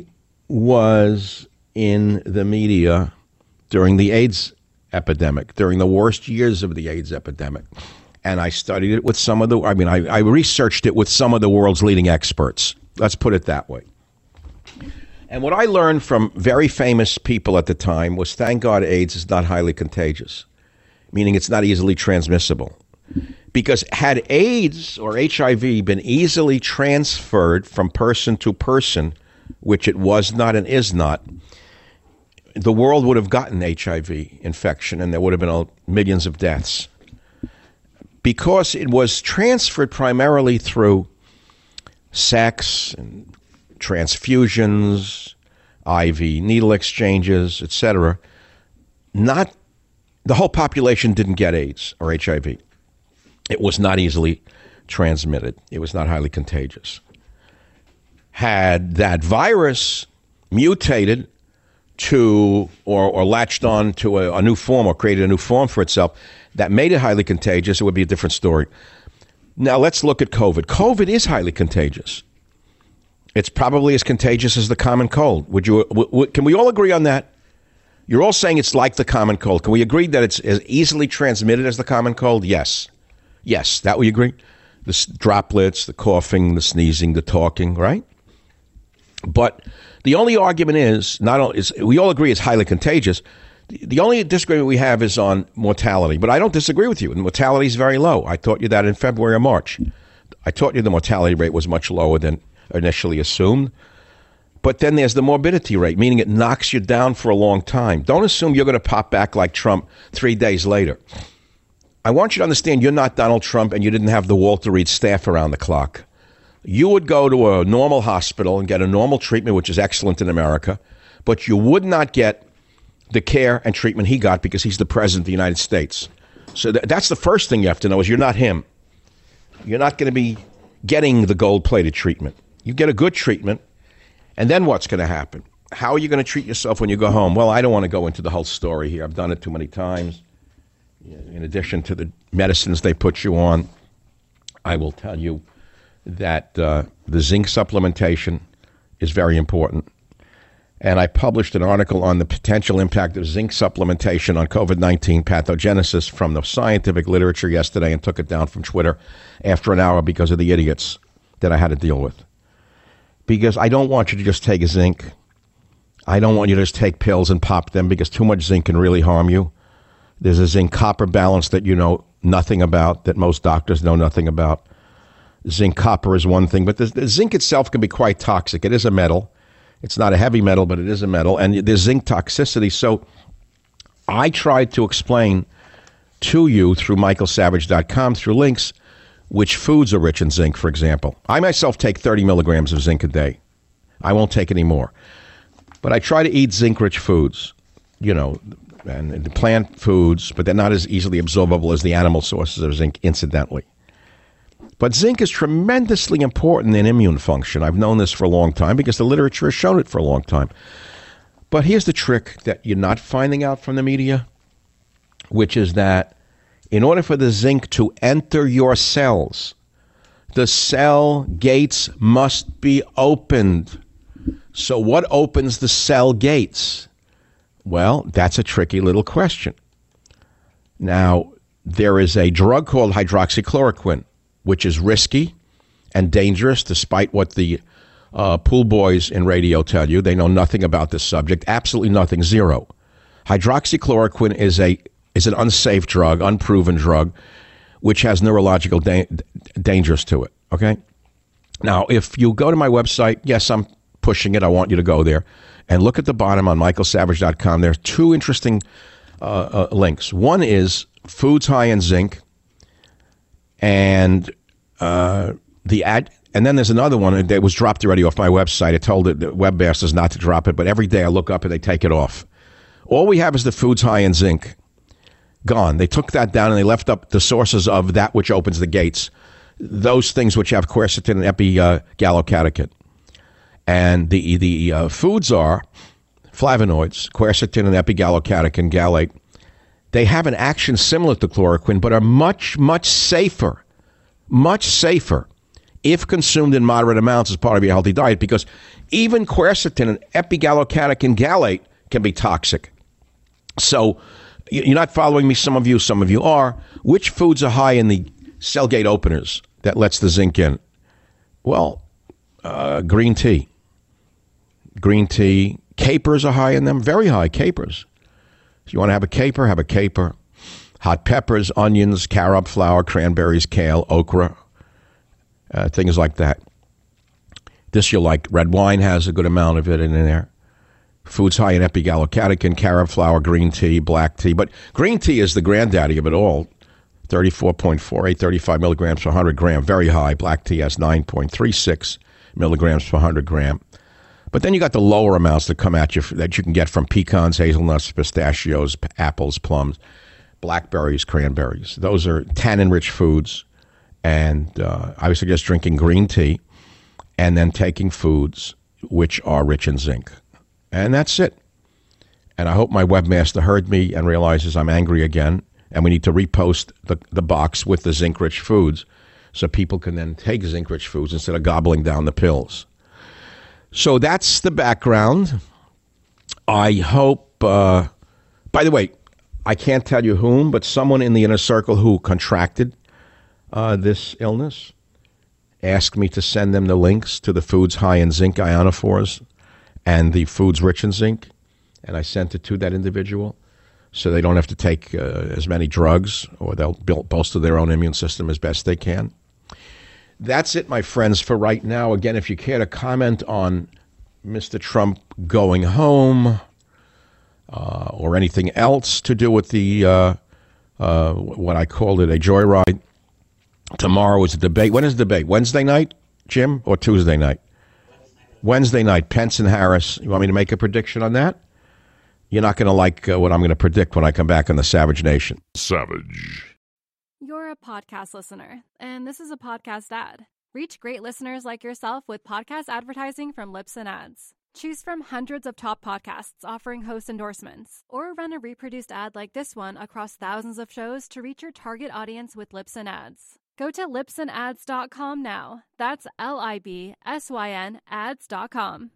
was in the media during the AIDS epidemic, during the worst years of the AIDS epidemic. And I studied it with some of the, I researched it with some of the world's leading experts. Let's put it that way. And what I learned from very famous people at the time was, thank God AIDS is not highly contagious, meaning it's not easily transmissible. Because had AIDS or HIV been easily transferred from person to person, which it was not and is not, the world would have gotten HIV infection and there would have been millions of deaths. Because it was transferred primarily through sex and transfusions, IV needle exchanges, etc., the whole population didn't get AIDS or HIV. It was not easily transmitted. It was not highly contagious. Had that virus mutated to or latched on to a new form or created a new form for itself that made it highly contagious, it would be a different story. Now let's look at COVID. COVID is highly contagious. It's probably as contagious as the common cold. Can we all agree on that? You're all saying it's like the common cold. Can we agree that it's as easily transmitted as the common cold? Yes. Yes, that we agree? The droplets, the coughing, the sneezing, the talking, right? But the only argument is, we all agree it's highly contagious. The only disagreement we have is on mortality. But I don't disagree with you. The mortality is very low. I taught you that in February or March. I taught you the mortality rate was much lower than initially assumed. But then there's the morbidity rate, meaning it knocks you down for a long time. Don't assume you're going to pop back like Trump 3 days later. I want you to understand you're not Donald Trump and you didn't have the Walter Reed staff around the clock. You would go to a normal hospital and get a normal treatment, which is excellent in America, but you would not get the care and treatment he got because he's the president of the United States. So that's the first thing you have to know is you're not him. You're not going to be getting the gold-plated treatment. You get a good treatment, and then what's going to happen? How are you going to treat yourself when you go home? Well, I don't want to go into the whole story here. I've done it too many times. In addition to the medicines they put you on, I will tell you that the zinc supplementation is very important. And I published an article on the potential impact of zinc supplementation on COVID-19 pathogenesis from the scientific literature yesterday and took it down from Twitter after an hour because of the idiots that I had to deal with. Because I don't want you to just take zinc. I don't want you to just take pills and pop them because too much zinc can really harm you. There's a zinc-copper balance that you know nothing about, that most doctors know nothing about. Zinc-copper is one thing, but the zinc itself can be quite toxic. It is a metal. It's not a heavy metal, but it is a metal, and there's zinc toxicity. So I tried to explain to you through michaelsavage.com, through links, which foods are rich in zinc, for example. I myself take 30 milligrams of zinc a day. I won't take any more. But I try to eat zinc-rich foods, and the plant foods, but they're not as easily absorbable as the animal sources of zinc, incidentally. But zinc is tremendously important in immune function. I've known this for a long time because the literature has shown it for a long time. But here's the trick that you're not finding out from the media, which is that in order for the zinc to enter your cells, the cell gates must be opened. So what opens the cell gates? Well, that's a tricky little question. Now, there is a drug called hydroxychloroquine, which is risky and dangerous, despite what the pool boys in radio tell you. They know nothing about this subject, absolutely nothing, zero. Hydroxychloroquine is an unsafe drug, unproven drug, which has neurological dangers to it, okay? Now, if you go to my website, yes, I'm pushing it. I want you to go there. And look at the bottom on michaelsavage.com. There are two interesting links. One is foods high in zinc, and and then there's another one that was dropped already off my website. I told the webmasters not to drop it, but every day I look up and they take it off. All we have is the foods high in zinc. Gone. They took that down and they left up the sources of that which opens the gates. Those things which have quercetin and epigallocatechin. And the foods are flavonoids, quercetin and epigallocatechin, gallate. They have an action similar to chloroquine, but are much, much safer if consumed in moderate amounts as part of your healthy diet, because even quercetin and epigallocatechin gallate can be toxic. So you're not following me, some of you are. Which foods are high in the cell gate openers that lets the zinc in? Well, green tea. green tea. Capers are high in them, very high capers. If you want to have a caper, have a caper. Hot peppers, onions, carob flour, cranberries, kale, okra, things like that. This you'll like. Red wine has a good amount of it in there. Foods high in epigallocatechin, carob flour, green tea, black tea. But green tea is the granddaddy of it all. 34.48, 35 milligrams per 100 gram. Very high. Black tea has 9.36 milligrams per 100 gram. But then you got the lower amounts that come at you that you can get from pecans, hazelnuts, pistachios, apples, plums, blackberries, cranberries. Those are tannin-rich foods. And I would suggest drinking green tea and then taking foods which are rich in zinc. And that's it. And I hope my webmaster heard me and realizes I'm angry again. And we need to repost the box with the zinc-rich foods so people can then take zinc-rich foods instead of gobbling down the pills. So that's the background. I hope, by the way, I can't tell you whom, but someone in the inner circle who contracted this illness asked me to send them the links to the foods high in zinc ionophores and the foods rich in zinc. And I sent it to that individual so they don't have to take as many drugs, or they'll bolster their own immune system as best they can. That's it, my friends, for right now. Again, if you care to comment on Mr. Trump going home or anything else to do with the what I called it a joyride, tomorrow is a debate. When is the debate? Wednesday night, Jim, or Tuesday night? Wednesday night, Pence and Harris. You want me to make a prediction on that? You're not going to like what I'm going to predict when I come back on the Savage Nation. Savage. You're a podcast listener, and this is a podcast ad. Reach great listeners like yourself with podcast advertising from Libsyn Ads. Choose from hundreds of top podcasts offering host endorsements, or run a reproduced ad like this one across thousands of shows to reach your target audience with Libsyn Ads. Go to libsynads.com now. That's LIBSYN ads.com.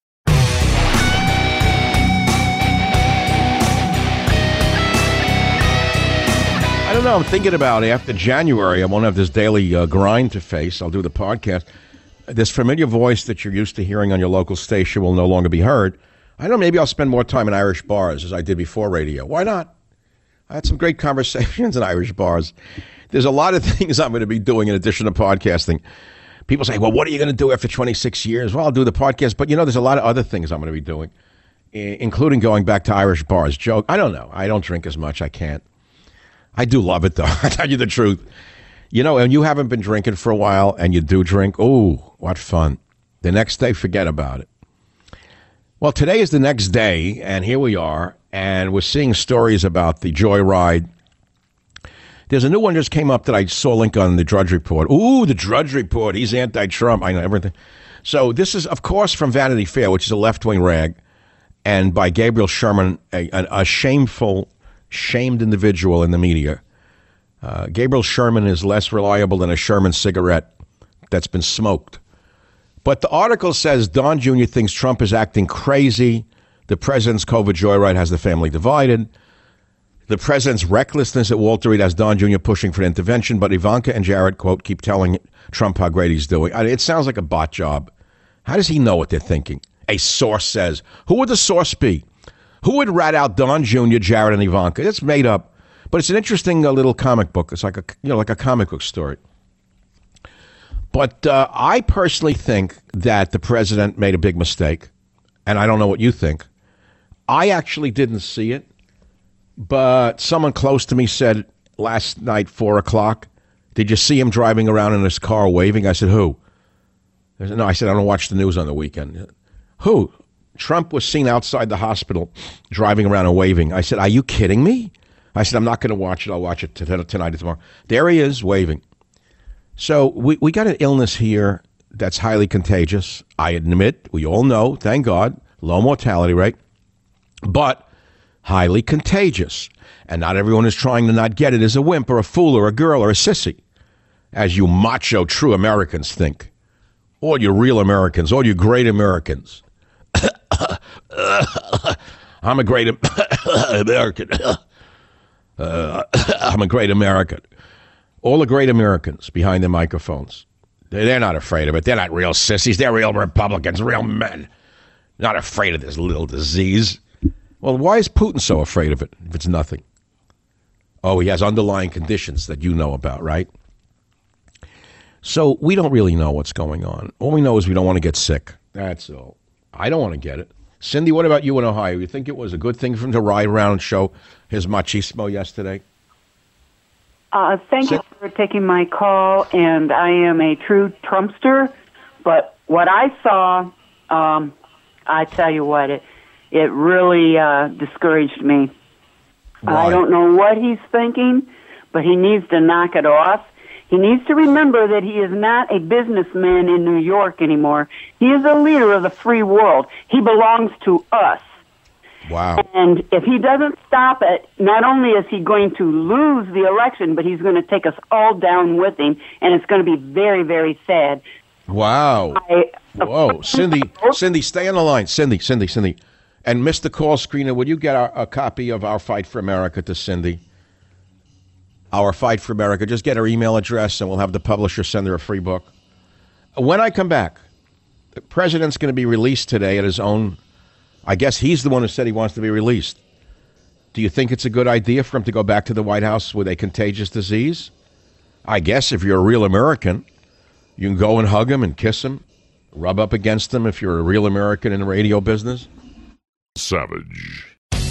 I don't know. I'm thinking about after January, I won't have this daily grind to face. I'll do the podcast. This familiar voice that you're used to hearing on your local station will no longer be heard. I don't know. Maybe I'll spend more time in Irish bars as I did before radio. Why not? I had some great conversations in Irish bars. There's a lot of things I'm going to be doing in addition to podcasting. People say, well, what are you going to do after 26 years? Well, I'll do the podcast. But, there's a lot of other things I'm going to be doing, including going back to Irish bars. Joke. I don't know. I don't drink as much. I can't. I do love it, though. I tell you the truth. And you haven't been drinking for a while, and you do drink. Oh, what fun. The next day, forget about it. Well, today is the next day, and here we are, and we're seeing stories about the joyride. There's a new one just came up that I saw a link on the Drudge Report. Ooh, the Drudge Report. He's anti-Trump. I know everything. So this is, of course, from Vanity Fair, which is a left-wing rag, and by Gabriel Sherman, a shamed individual in the media. Gabriel Sherman is less reliable than a Sherman cigarette that's been smoked. But the article says Don Jr. thinks Trump is acting crazy. The president's COVID joyride has the family divided. The president's recklessness at Walter Reed has Don Jr. pushing for an intervention, but Ivanka and Jared, quote, keep telling Trump how great he's doing. It sounds like a bot job. How does he know what they're thinking? A source says. Who would the source be? Who would rat out Don Jr., Jared, and Ivanka? It's made up, but it's an interesting little comic book. It's like a comic book story. But I personally think that the president made a big mistake, and I don't know what you think. I actually didn't see it, but someone close to me said last night, 4 o'clock, did you see him driving around in his car waving? I said, who? No, I said, I don't watch the news on the weekend. Who? Trump was seen outside the hospital driving around and waving. I said, are you kidding me? I said, I'm not going to watch it. I'll watch it tonight or tomorrow. There he is waving. So we got an illness here that's highly contagious. I admit, we all know, thank God, low mortality rate, but highly contagious. And not everyone is trying to not get it as a wimp or a fool or a girl or a sissy, as you macho true Americans think. All you real Americans, all you great Americans. I'm a great American. I'm a great American. All the great Americans behind the microphones. They're not afraid of it. They're not real sissies. They're real Republicans, real men. Not afraid of this little disease. Well, why is Putin so afraid of it if it's nothing? Oh, he has underlying conditions that you know about, right? So we don't really know what's going on. All we know is we don't want to get sick. That's all. I don't want to get it. Cindy, what about you in Ohio? You think it was a good thing for him to ride around and show his machismo yesterday? Thank you for taking my call, and I am a true Trumpster, but what I saw, I tell you what, it really discouraged me. Why? I don't know what he's thinking, but he needs to knock it off. He needs to remember that he is not a businessman in New York anymore. He is a leader of the free world. He belongs to us. Wow. And if he doesn't stop it, not only is he going to lose the election, but he's going to take us all down with him, and it's going to be very, very sad. Wow. Whoa. Cindy, stay on the line. Cindy. And Mr. Call Screener, would you get a copy of Our Fight for America to Cindy? Our Fight for America. Just get her email address, and we'll have the publisher send her a free book. When I come back, the president's going to be released today at his own... I guess he's the one who said he wants to be released. Do you think it's a good idea for him to go back to the White House with a contagious disease? I guess if you're a real American, you can go and hug him and kiss him, rub up against him if you're a real American in the radio business. Savage.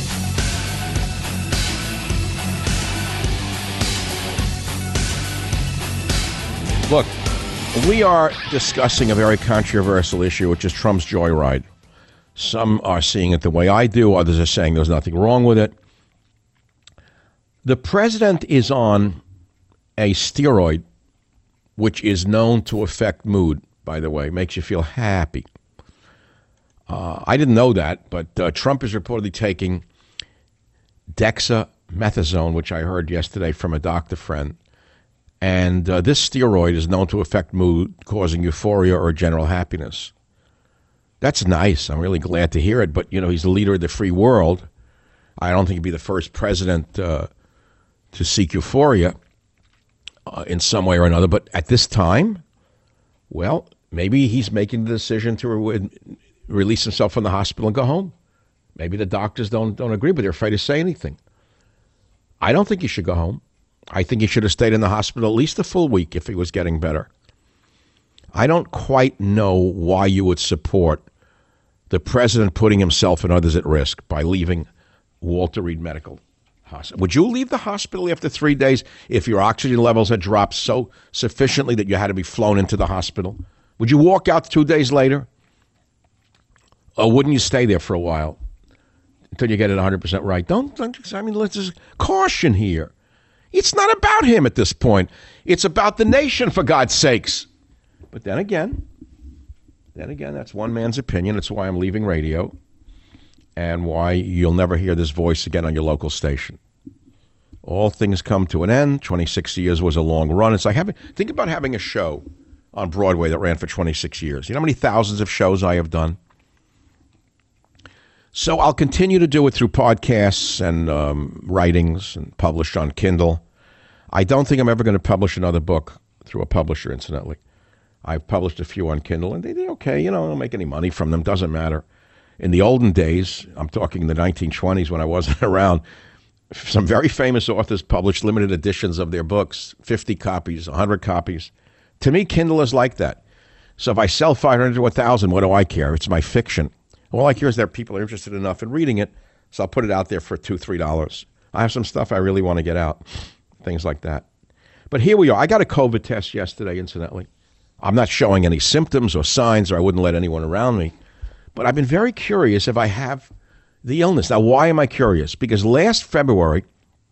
Look, we are discussing a very controversial issue, which is Trump's joyride. Some are seeing it the way I do. Others are saying there's nothing wrong with it. The president is on a steroid, which is known to affect mood, by the way. Makes you feel happy. I didn't know that, but Trump is reportedly taking dexamethasone, which I heard yesterday from a doctor friend. And this steroid is known to affect mood, causing euphoria or general happiness. That's nice. I'm really glad to hear it. But, you know, he's the leader of the free world. I don't think he'd be the first president to seek euphoria in some way or another. But at this time, well, maybe he's making the decision to release himself from the hospital and go home. Maybe the doctors don't agree, but they're afraid to say anything. I don't think he should go home. I think he should have stayed in the hospital at least a full week if he was getting better. I don't quite know why you would support the president putting himself and others at risk by leaving Walter Reed Medical Hospital. Would you leave the hospital after 3 days if your oxygen levels had dropped so sufficiently that you had to be flown into the hospital? Would you walk out 2 days later? Or wouldn't you stay there for a while until you get it 100% right? Let's just caution here. It's not about him at this point. It's about the nation, for God's sakes. But then again, that's one man's opinion. It's why I'm leaving radio and why you'll never hear this voice again on your local station. All things come to an end. 26 years was a long run. It's like think about having a show on Broadway that ran for 26 years. You know how many thousands of shows I have done? So I'll continue to do it through podcasts and writings and published on Kindle. I don't think I'm ever going to publish another book through a publisher, incidentally. I've published a few on Kindle, and they're okay. You know, I don't make any money from them. Doesn't matter. In the olden days, I'm talking the 1920s when I wasn't around, some very famous authors published limited editions of their books, 50 copies, 100 copies. To me, Kindle is like that. So if I sell 500 to 1,000, what do I care? It's my fiction. All I care is that people are interested enough in reading it, so I'll put it out there for $2, $3. I have some stuff I really want to get out, things like that. But here we are. I got a COVID test yesterday, incidentally. I'm not showing any symptoms or signs, or I wouldn't let anyone around me. But I've been very curious if I have the illness. Now, why am I curious? Because last February,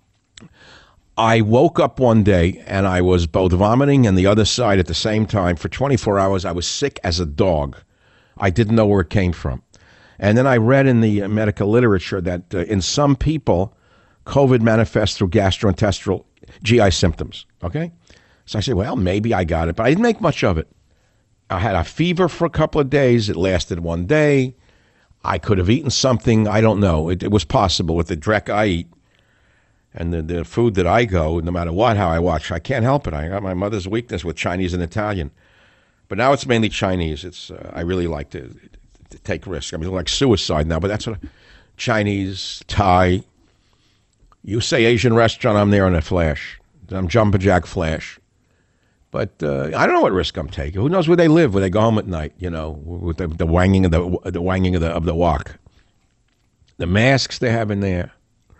I woke up one day and I was both vomiting and the other side at the same time. For 24 hours, I was sick as a dog. I didn't know where it came from. And then I read in the medical literature that in some people, COVID manifests through gastrointestinal GI symptoms, okay? So I said, well, maybe I got it, but I didn't make much of it. I had a fever for a couple of days. It lasted one day. I could have eaten something. I don't know. It was possible with the dreck I eat and the food that I go, no matter what, how I watch. I can't help it. I got my mother's weakness with Chinese and Italian. But now it's mainly Chinese. I really like to to take risks. I mean, like suicide now, but that's what Chinese, Thai. You say Asian restaurant, I'm there in a flash. I'm jumping jack flash. But I don't know what risk I'm taking. Who knows where they live? Where they go home at night? You know, with the wanging of the wok, the masks they have in there.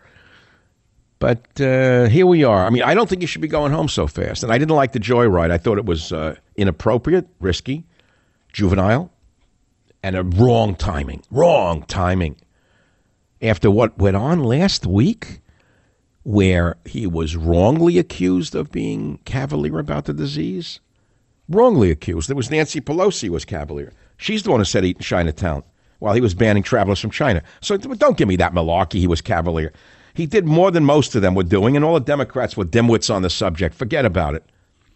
But here we are. I mean, I don't think you should be going home so fast. And I didn't like the joyride. I thought it was inappropriate, risky, juvenile, and a wrong timing. Wrong timing. After what went on last week, where he was wrongly accused of being cavalier about the disease. Wrongly accused. It was Nancy Pelosi was cavalier. She's the one who said eat in Chinatown while he was banning travelers from China. So don't give me that malarkey. He was cavalier. He did more than most of them were doing, and all the Democrats were dimwits on the subject. Forget about it.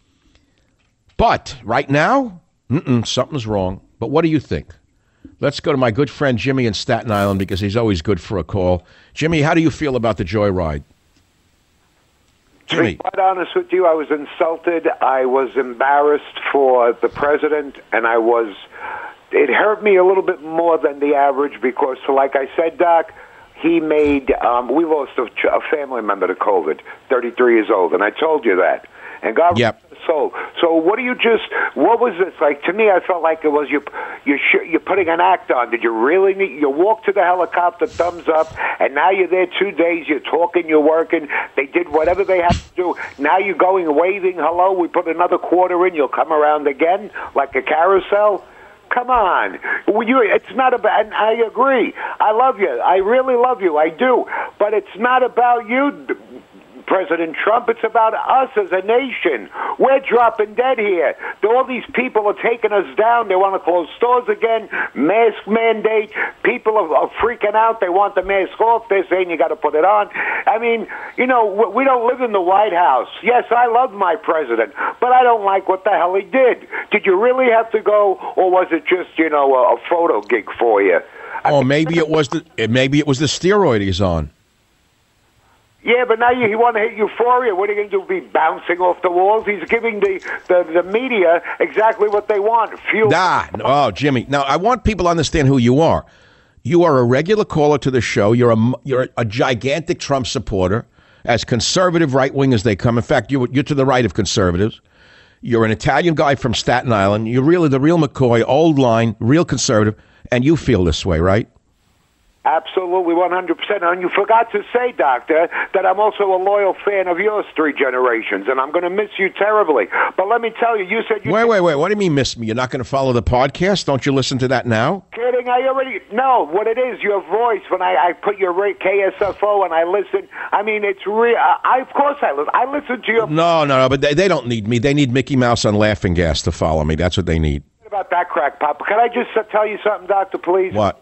But right now, something's wrong. But what do you think? Let's go to my good friend Jimmy in Staten Island because he's always good for a call. Jimmy, how do you feel about the joyride? To be quite honest with you, I was insulted. I was embarrassed for the president, and it hurt me a little bit more than the average because, like I said, Doc, he made, we lost a family member to COVID, 33 years old, and I told you that. And God rest his soul. So what was this? Like, to me, I felt like it was you're putting an act on. Did you really you walk to the helicopter, thumbs up, and now you're there 2 days, you're talking, you're working, they did whatever they had to do. Now you're going, waving, hello, we put another quarter in, you'll come around again, like a carousel? Come on. It's not about, and I agree. I love you. I really love you. I do. But it's not about you, President Trump. It's about us as a nation. We're dropping dead here. All these people are taking us down. They want to close stores again, mask mandate. People are freaking out. They want the mask off. They're saying you got to put it on. I mean, we don't live in the White House. Yes, I love my president, but I don't like what the hell he did. Did you really have to go, or was it just, a photo gig for you? Oh, maybe it was the steroid he's on. Yeah, but now you want to hit euphoria. What are you going to do, be bouncing off the walls? He's giving the media exactly what they want. Jimmy. Now, I want people to understand who you are. You are a regular caller to the show. You're a gigantic Trump supporter, as conservative right-wing as they come. In fact, you're to the right of conservatives. You're an Italian guy from Staten Island. You're really the real McCoy, old line, real conservative, and you feel this way, right? Absolutely, 100%. And you forgot to say, Doctor, that I'm also a loyal fan of yours, Three Generations, and I'm going to miss you terribly. But let me tell you, you said you... Wait. What do you mean miss me? You're not going to follow the podcast? Don't you listen to that now? Kidding. No, what it is, your voice, when I put your KSFO and I listen, I mean, it's real. Of course I listen. I listen to your... No, but they don't need me. They need Mickey Mouse on Laughing Gas to follow me. That's what they need. What about that crack, Papa? Can I just tell you something, Doctor, please? What?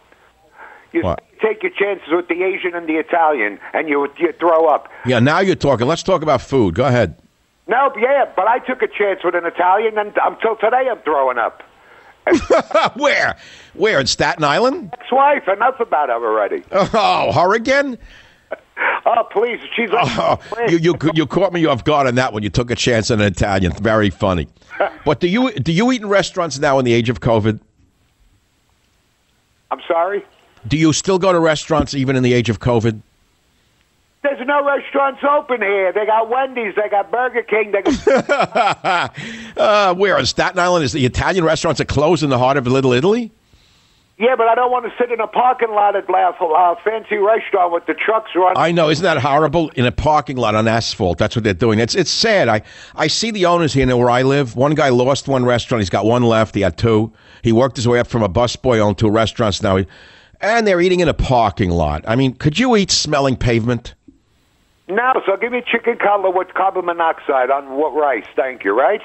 You take your chances with the Asian and the Italian, and you throw up. Yeah, now you're talking. Let's talk about food. Go ahead. No, but I took a chance with an Italian, and until today I'm throwing up. Where? In Staten Island? Ex-wife. Enough about her already. Oh, her again? Oh, please. She's you caught me off guard on that one. You took a chance on an Italian. Very funny. But do you eat in restaurants now in the age of COVID? I'm sorry? Do you still go to restaurants even in the age of COVID? There's no restaurants open here. They got Wendy's. They got Burger King. They got... Where? On Staten Island? Is the Italian restaurants that closed in the heart of Little Italy? Yeah, but I don't want to sit in a parking lot at a fancy restaurant with the trucks running. I know. Isn't that horrible? In a parking lot on asphalt. That's what they're doing. It's sad. I see the owners here where I live. One guy lost one restaurant. He's got one left. He had two. He worked his way up from a busboy on 2 restaurants now. And they're eating in a parking lot. I mean, could you eat smelling pavement? No, so give me chicken cutlet with carbon monoxide on what rice? Thank you, right?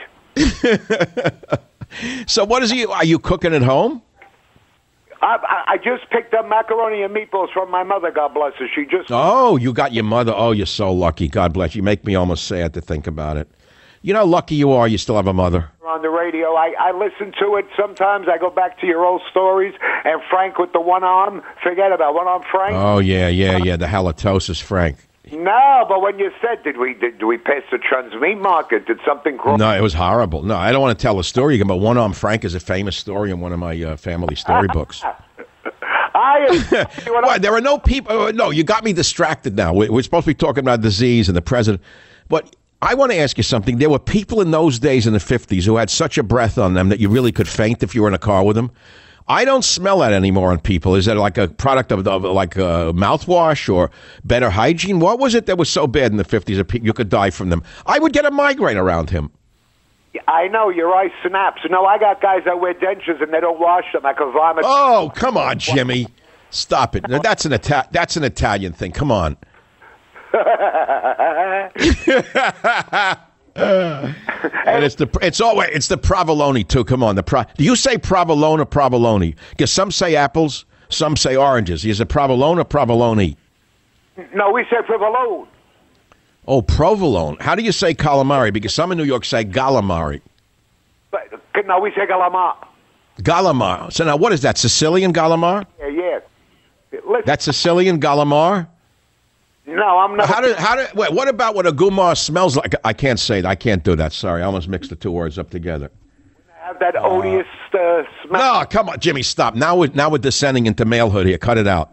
So what is he? Are you cooking at home? I just picked up macaroni and meatballs from my mother, God bless her. She just... Oh, you got your mother. Oh, you're so lucky. God bless you. You make me almost sad to think about it. You know how lucky you are you still have a mother. On the radio, I listen to it. Sometimes I go back to your old stories. And Frank with the one arm, forget about one arm Frank. Oh, yeah. The halitosis Frank. No, but when you said, did we pass the Transmeat market? Did something cross? No, it was horrible. No, I don't want to tell a story again, but One Arm Frank is a famous story in one of my family storybooks. Well, there are no people. No, you got me distracted now. We're supposed to be talking about disease and the president. But I want to ask you something. There were people in those days in the 50s who had such a breath on them that you really could faint if you were in a car with them. I don't smell that anymore on people. Is that like a product of like mouthwash or better hygiene? What was it that was so bad in the 50s that you could die from them? I would get a migraine around him. I know, your eye snaps. No, I got guys that wear dentures and they don't wash them. I can vomit. Oh, come on, Jimmy. Stop it. That's an Italian thing. Come on. And it's the provolone too. Come on, do you say provolone or provolone? Because some say apples, some say oranges. Is it provolone or provolone? No, we say provolone. Oh, provolone. How do you say calamari? Because some in New York say galamari. But no, we say galamar. Galamar. So now, what is that? Sicilian galamar? Yeah. Listen. That's Sicilian galamar. No, I'm not. Wait, what about what a gumar smells like? I can't say that. I can't do that. Sorry, I almost mixed the two words up together. Have that odious smell. No, come on, Jimmy, stop. Now we're descending into malehood here. Cut it out.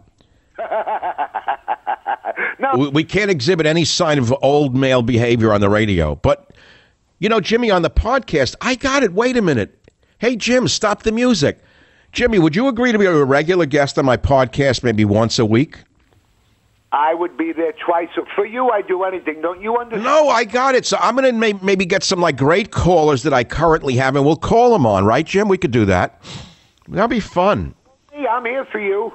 No. We can't exhibit any sign of old male behavior on the radio. But, Jimmy, on the podcast, I got it. Wait a minute. Hey, Jim, stop the music. Jimmy, would you agree to be a regular guest on my podcast maybe once a week? I would be there twice. For you, I do anything. Don't you understand? No, I got it. So I'm going to maybe get some great callers that I currently have, and we'll call them on, right, Jim? We could do that. That'll be fun. Hey, I'm here for you.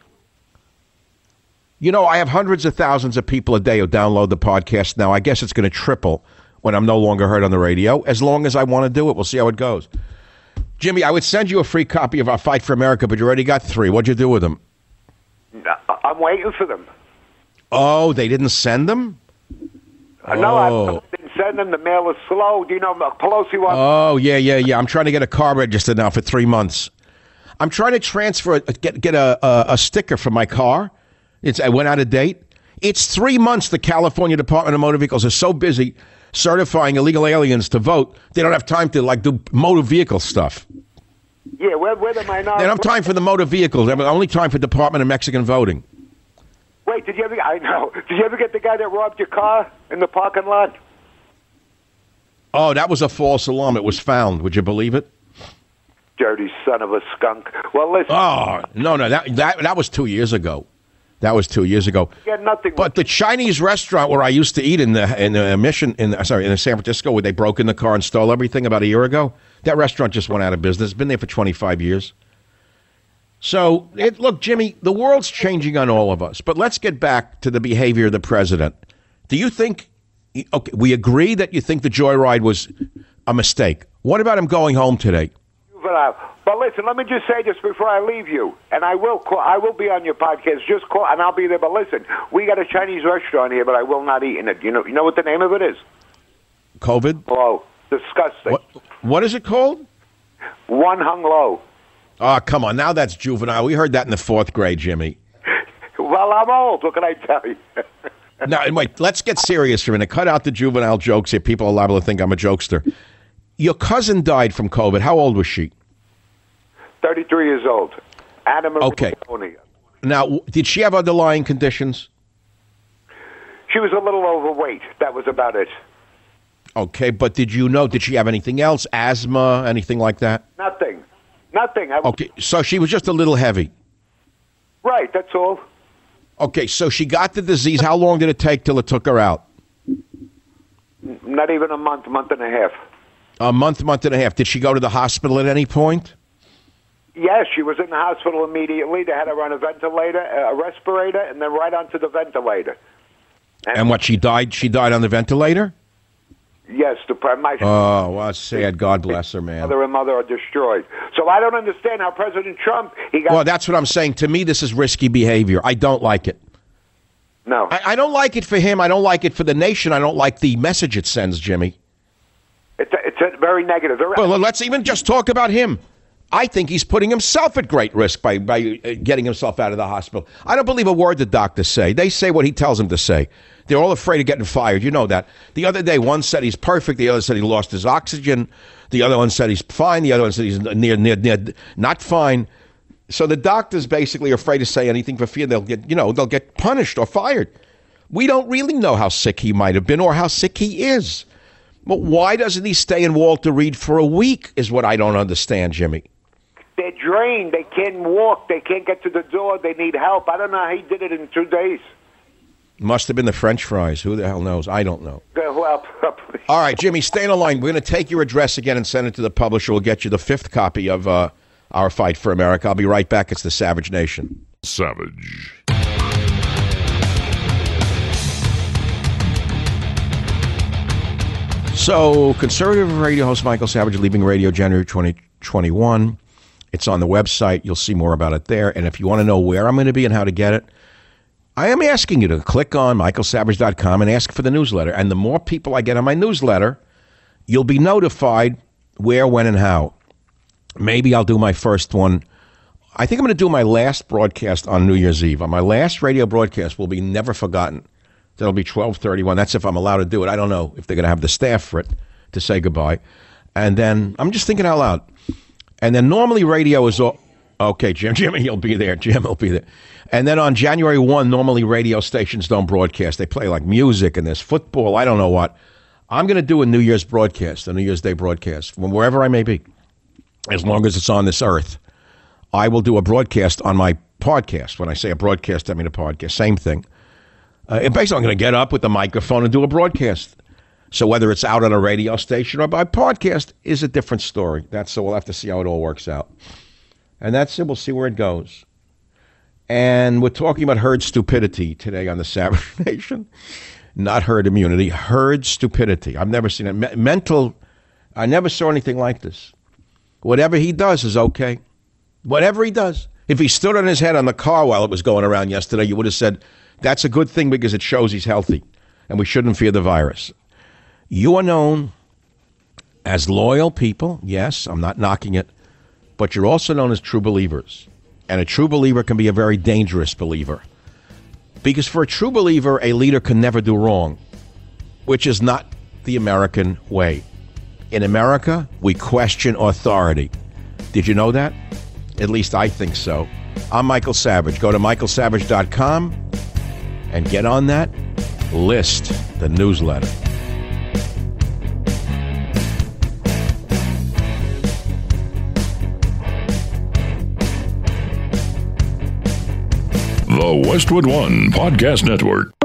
I have hundreds of thousands of people a day who download the podcast now. I guess it's going to triple when I'm no longer heard on the radio, as long as I want to do it. We'll see how it goes. Jimmy, I would send you a free copy of our Fight for America, but you already got 3. What'd you do with them? I'm waiting for them. Oh, they didn't send them? No, I didn't send them. The mail is slow. Do you know Pelosi wants... Oh, yeah. I'm trying to get a car registered now for 3 months. I'm trying to transfer, get a sticker for my car. I went out of date. It's 3 months. The California Department of Motor Vehicles is so busy certifying illegal aliens to vote, they don't have time to do motor vehicle stuff. Yeah, we're the minority. They don't have time for the motor vehicles. They have only time for Department of Mexican voting. Wait, did you ever get the guy that robbed your car in the parking lot? Oh, that was a false alarm. It was found. Would you believe it? Dirty son of a skunk. Well, listen. Oh, no, that was 2 years ago. That was 2 years ago. Yeah, nothing. But the Chinese restaurant where I used to eat in San Francisco, where they broke in the car and stole everything about a year ago, that restaurant just went out of business. It's been there for 25 years. So, look, Jimmy, the world's changing on all of us. But let's get back to the behavior of the president. Do you think, okay, we agree that you think the joyride was a mistake. What about him going home today? But listen, let me just say this before I leave you, and I will be on your podcast. Just call, and I'll be there. But listen, we got a Chinese restaurant here, but I will not eat in it. You know what the name of it is? COVID? Oh, disgusting. What is it called? One Hung Lo. Oh, come on. Now that's juvenile. We heard that in the 4th grade, Jimmy. Well, I'm old. What can I tell you? Now, wait, let's get serious for a minute. Cut out the juvenile jokes here. People are liable to think I'm a jokester. Your cousin died from COVID. How old was she? 33 years old. Anna Marie. Okay. Now, did she have underlying conditions? She was a little overweight. That was about it. Okay, but did she have anything else? Asthma, anything like that? Nothing. Okay, so she was just a little heavy. Right, that's all. Okay, so she got the disease. How long did it take till it took her out? Not even a month and a half. A month and a half. Did she go to the hospital at any point? Yes, she was in the hospital immediately. They had her on a ventilator, a respirator, and then right onto the ventilator. And what, she died? She died on the ventilator? Yes. Oh, well, sad. God bless her, man. Father and mother are destroyed. So I don't understand how President Trump... Well, that's what I'm saying. To me, this is risky behavior. I don't like it. No. I don't like it for him. I don't like it for the nation. I don't like the message it sends, Jimmy. It's a very negative. Well, let's even just talk about him. I think he's putting himself at great risk by getting himself out of the hospital. I don't believe a word the doctors say. They say what he tells them to say. They're all afraid of getting fired. You know that. The other day, one said he's perfect. The other said he lost his oxygen. The other one said he's fine. The other one said he's near not fine. So the doctors basically are afraid to say anything for fear they'll get punished or fired. We don't really know how sick he might have been or how sick he is. But why doesn't he stay in Walter Reed for a week is what I don't understand, Jimmy. They're drained. They can't walk. They can't get to the door. They need help. I don't know how he did it in 2 days. Must have been the French fries. Who the hell knows? I don't know. Well, all right, Jimmy, stay on the line. We're going to take your address again and send it to the publisher. We'll get you the 5th copy of Our Fight for America. I'll be right back. It's the Savage Nation. Savage. So, conservative radio host Michael Savage leaving radio January 2021. It's on the website. You'll see more about it there. And if you want to know where I'm going to be and how to get it, I am asking you to click on michaelsavage.com and ask for the newsletter. And the more people I get on my newsletter, you'll be notified where, when, and how. Maybe I'll do my first one. I think I'm going to do my last broadcast on New Year's Eve. My last radio broadcast will be never forgotten. That'll be 12:31. That's if I'm allowed to do it. I don't know if they're going to have the staff for it to say goodbye. And then I'm just thinking out loud. And then normally radio is all... Okay, Jimmy, you'll be there. Jim will be there. And then on January 1, normally radio stations don't broadcast. They play like music and there's football. I don't know what. I'm going to do a New Year's broadcast, a New Year's Day broadcast, from wherever I may be, as long as it's on this earth. I will do a broadcast on my podcast. When I say a broadcast, I mean a podcast. Same thing. Basically, I'm going to get up with the microphone and do a broadcast. So whether it's out on a radio station or by podcast is a different story. So we'll have to see how it all works out. And that's it. We'll see where it goes. And we're talking about herd stupidity today on the Savage Nation. Not herd immunity, herd stupidity. I've never seen it. I never saw anything like this. Whatever he does is okay. Whatever he does. If he stood on his head on the car while it was going around yesterday, you would have said, that's a good thing because it shows he's healthy and we shouldn't fear the virus. You are known as loyal people. Yes, I'm not knocking it. But you're also known as true believers. And a true believer can be a very dangerous believer. Because for a true believer, a leader can never do wrong, which is not the American way. In America, we question authority. Did you know that? At least I think so. I'm Michael Savage. Go to michaelsavage.com and get on that list, the newsletter. The Westwood One Podcast Network.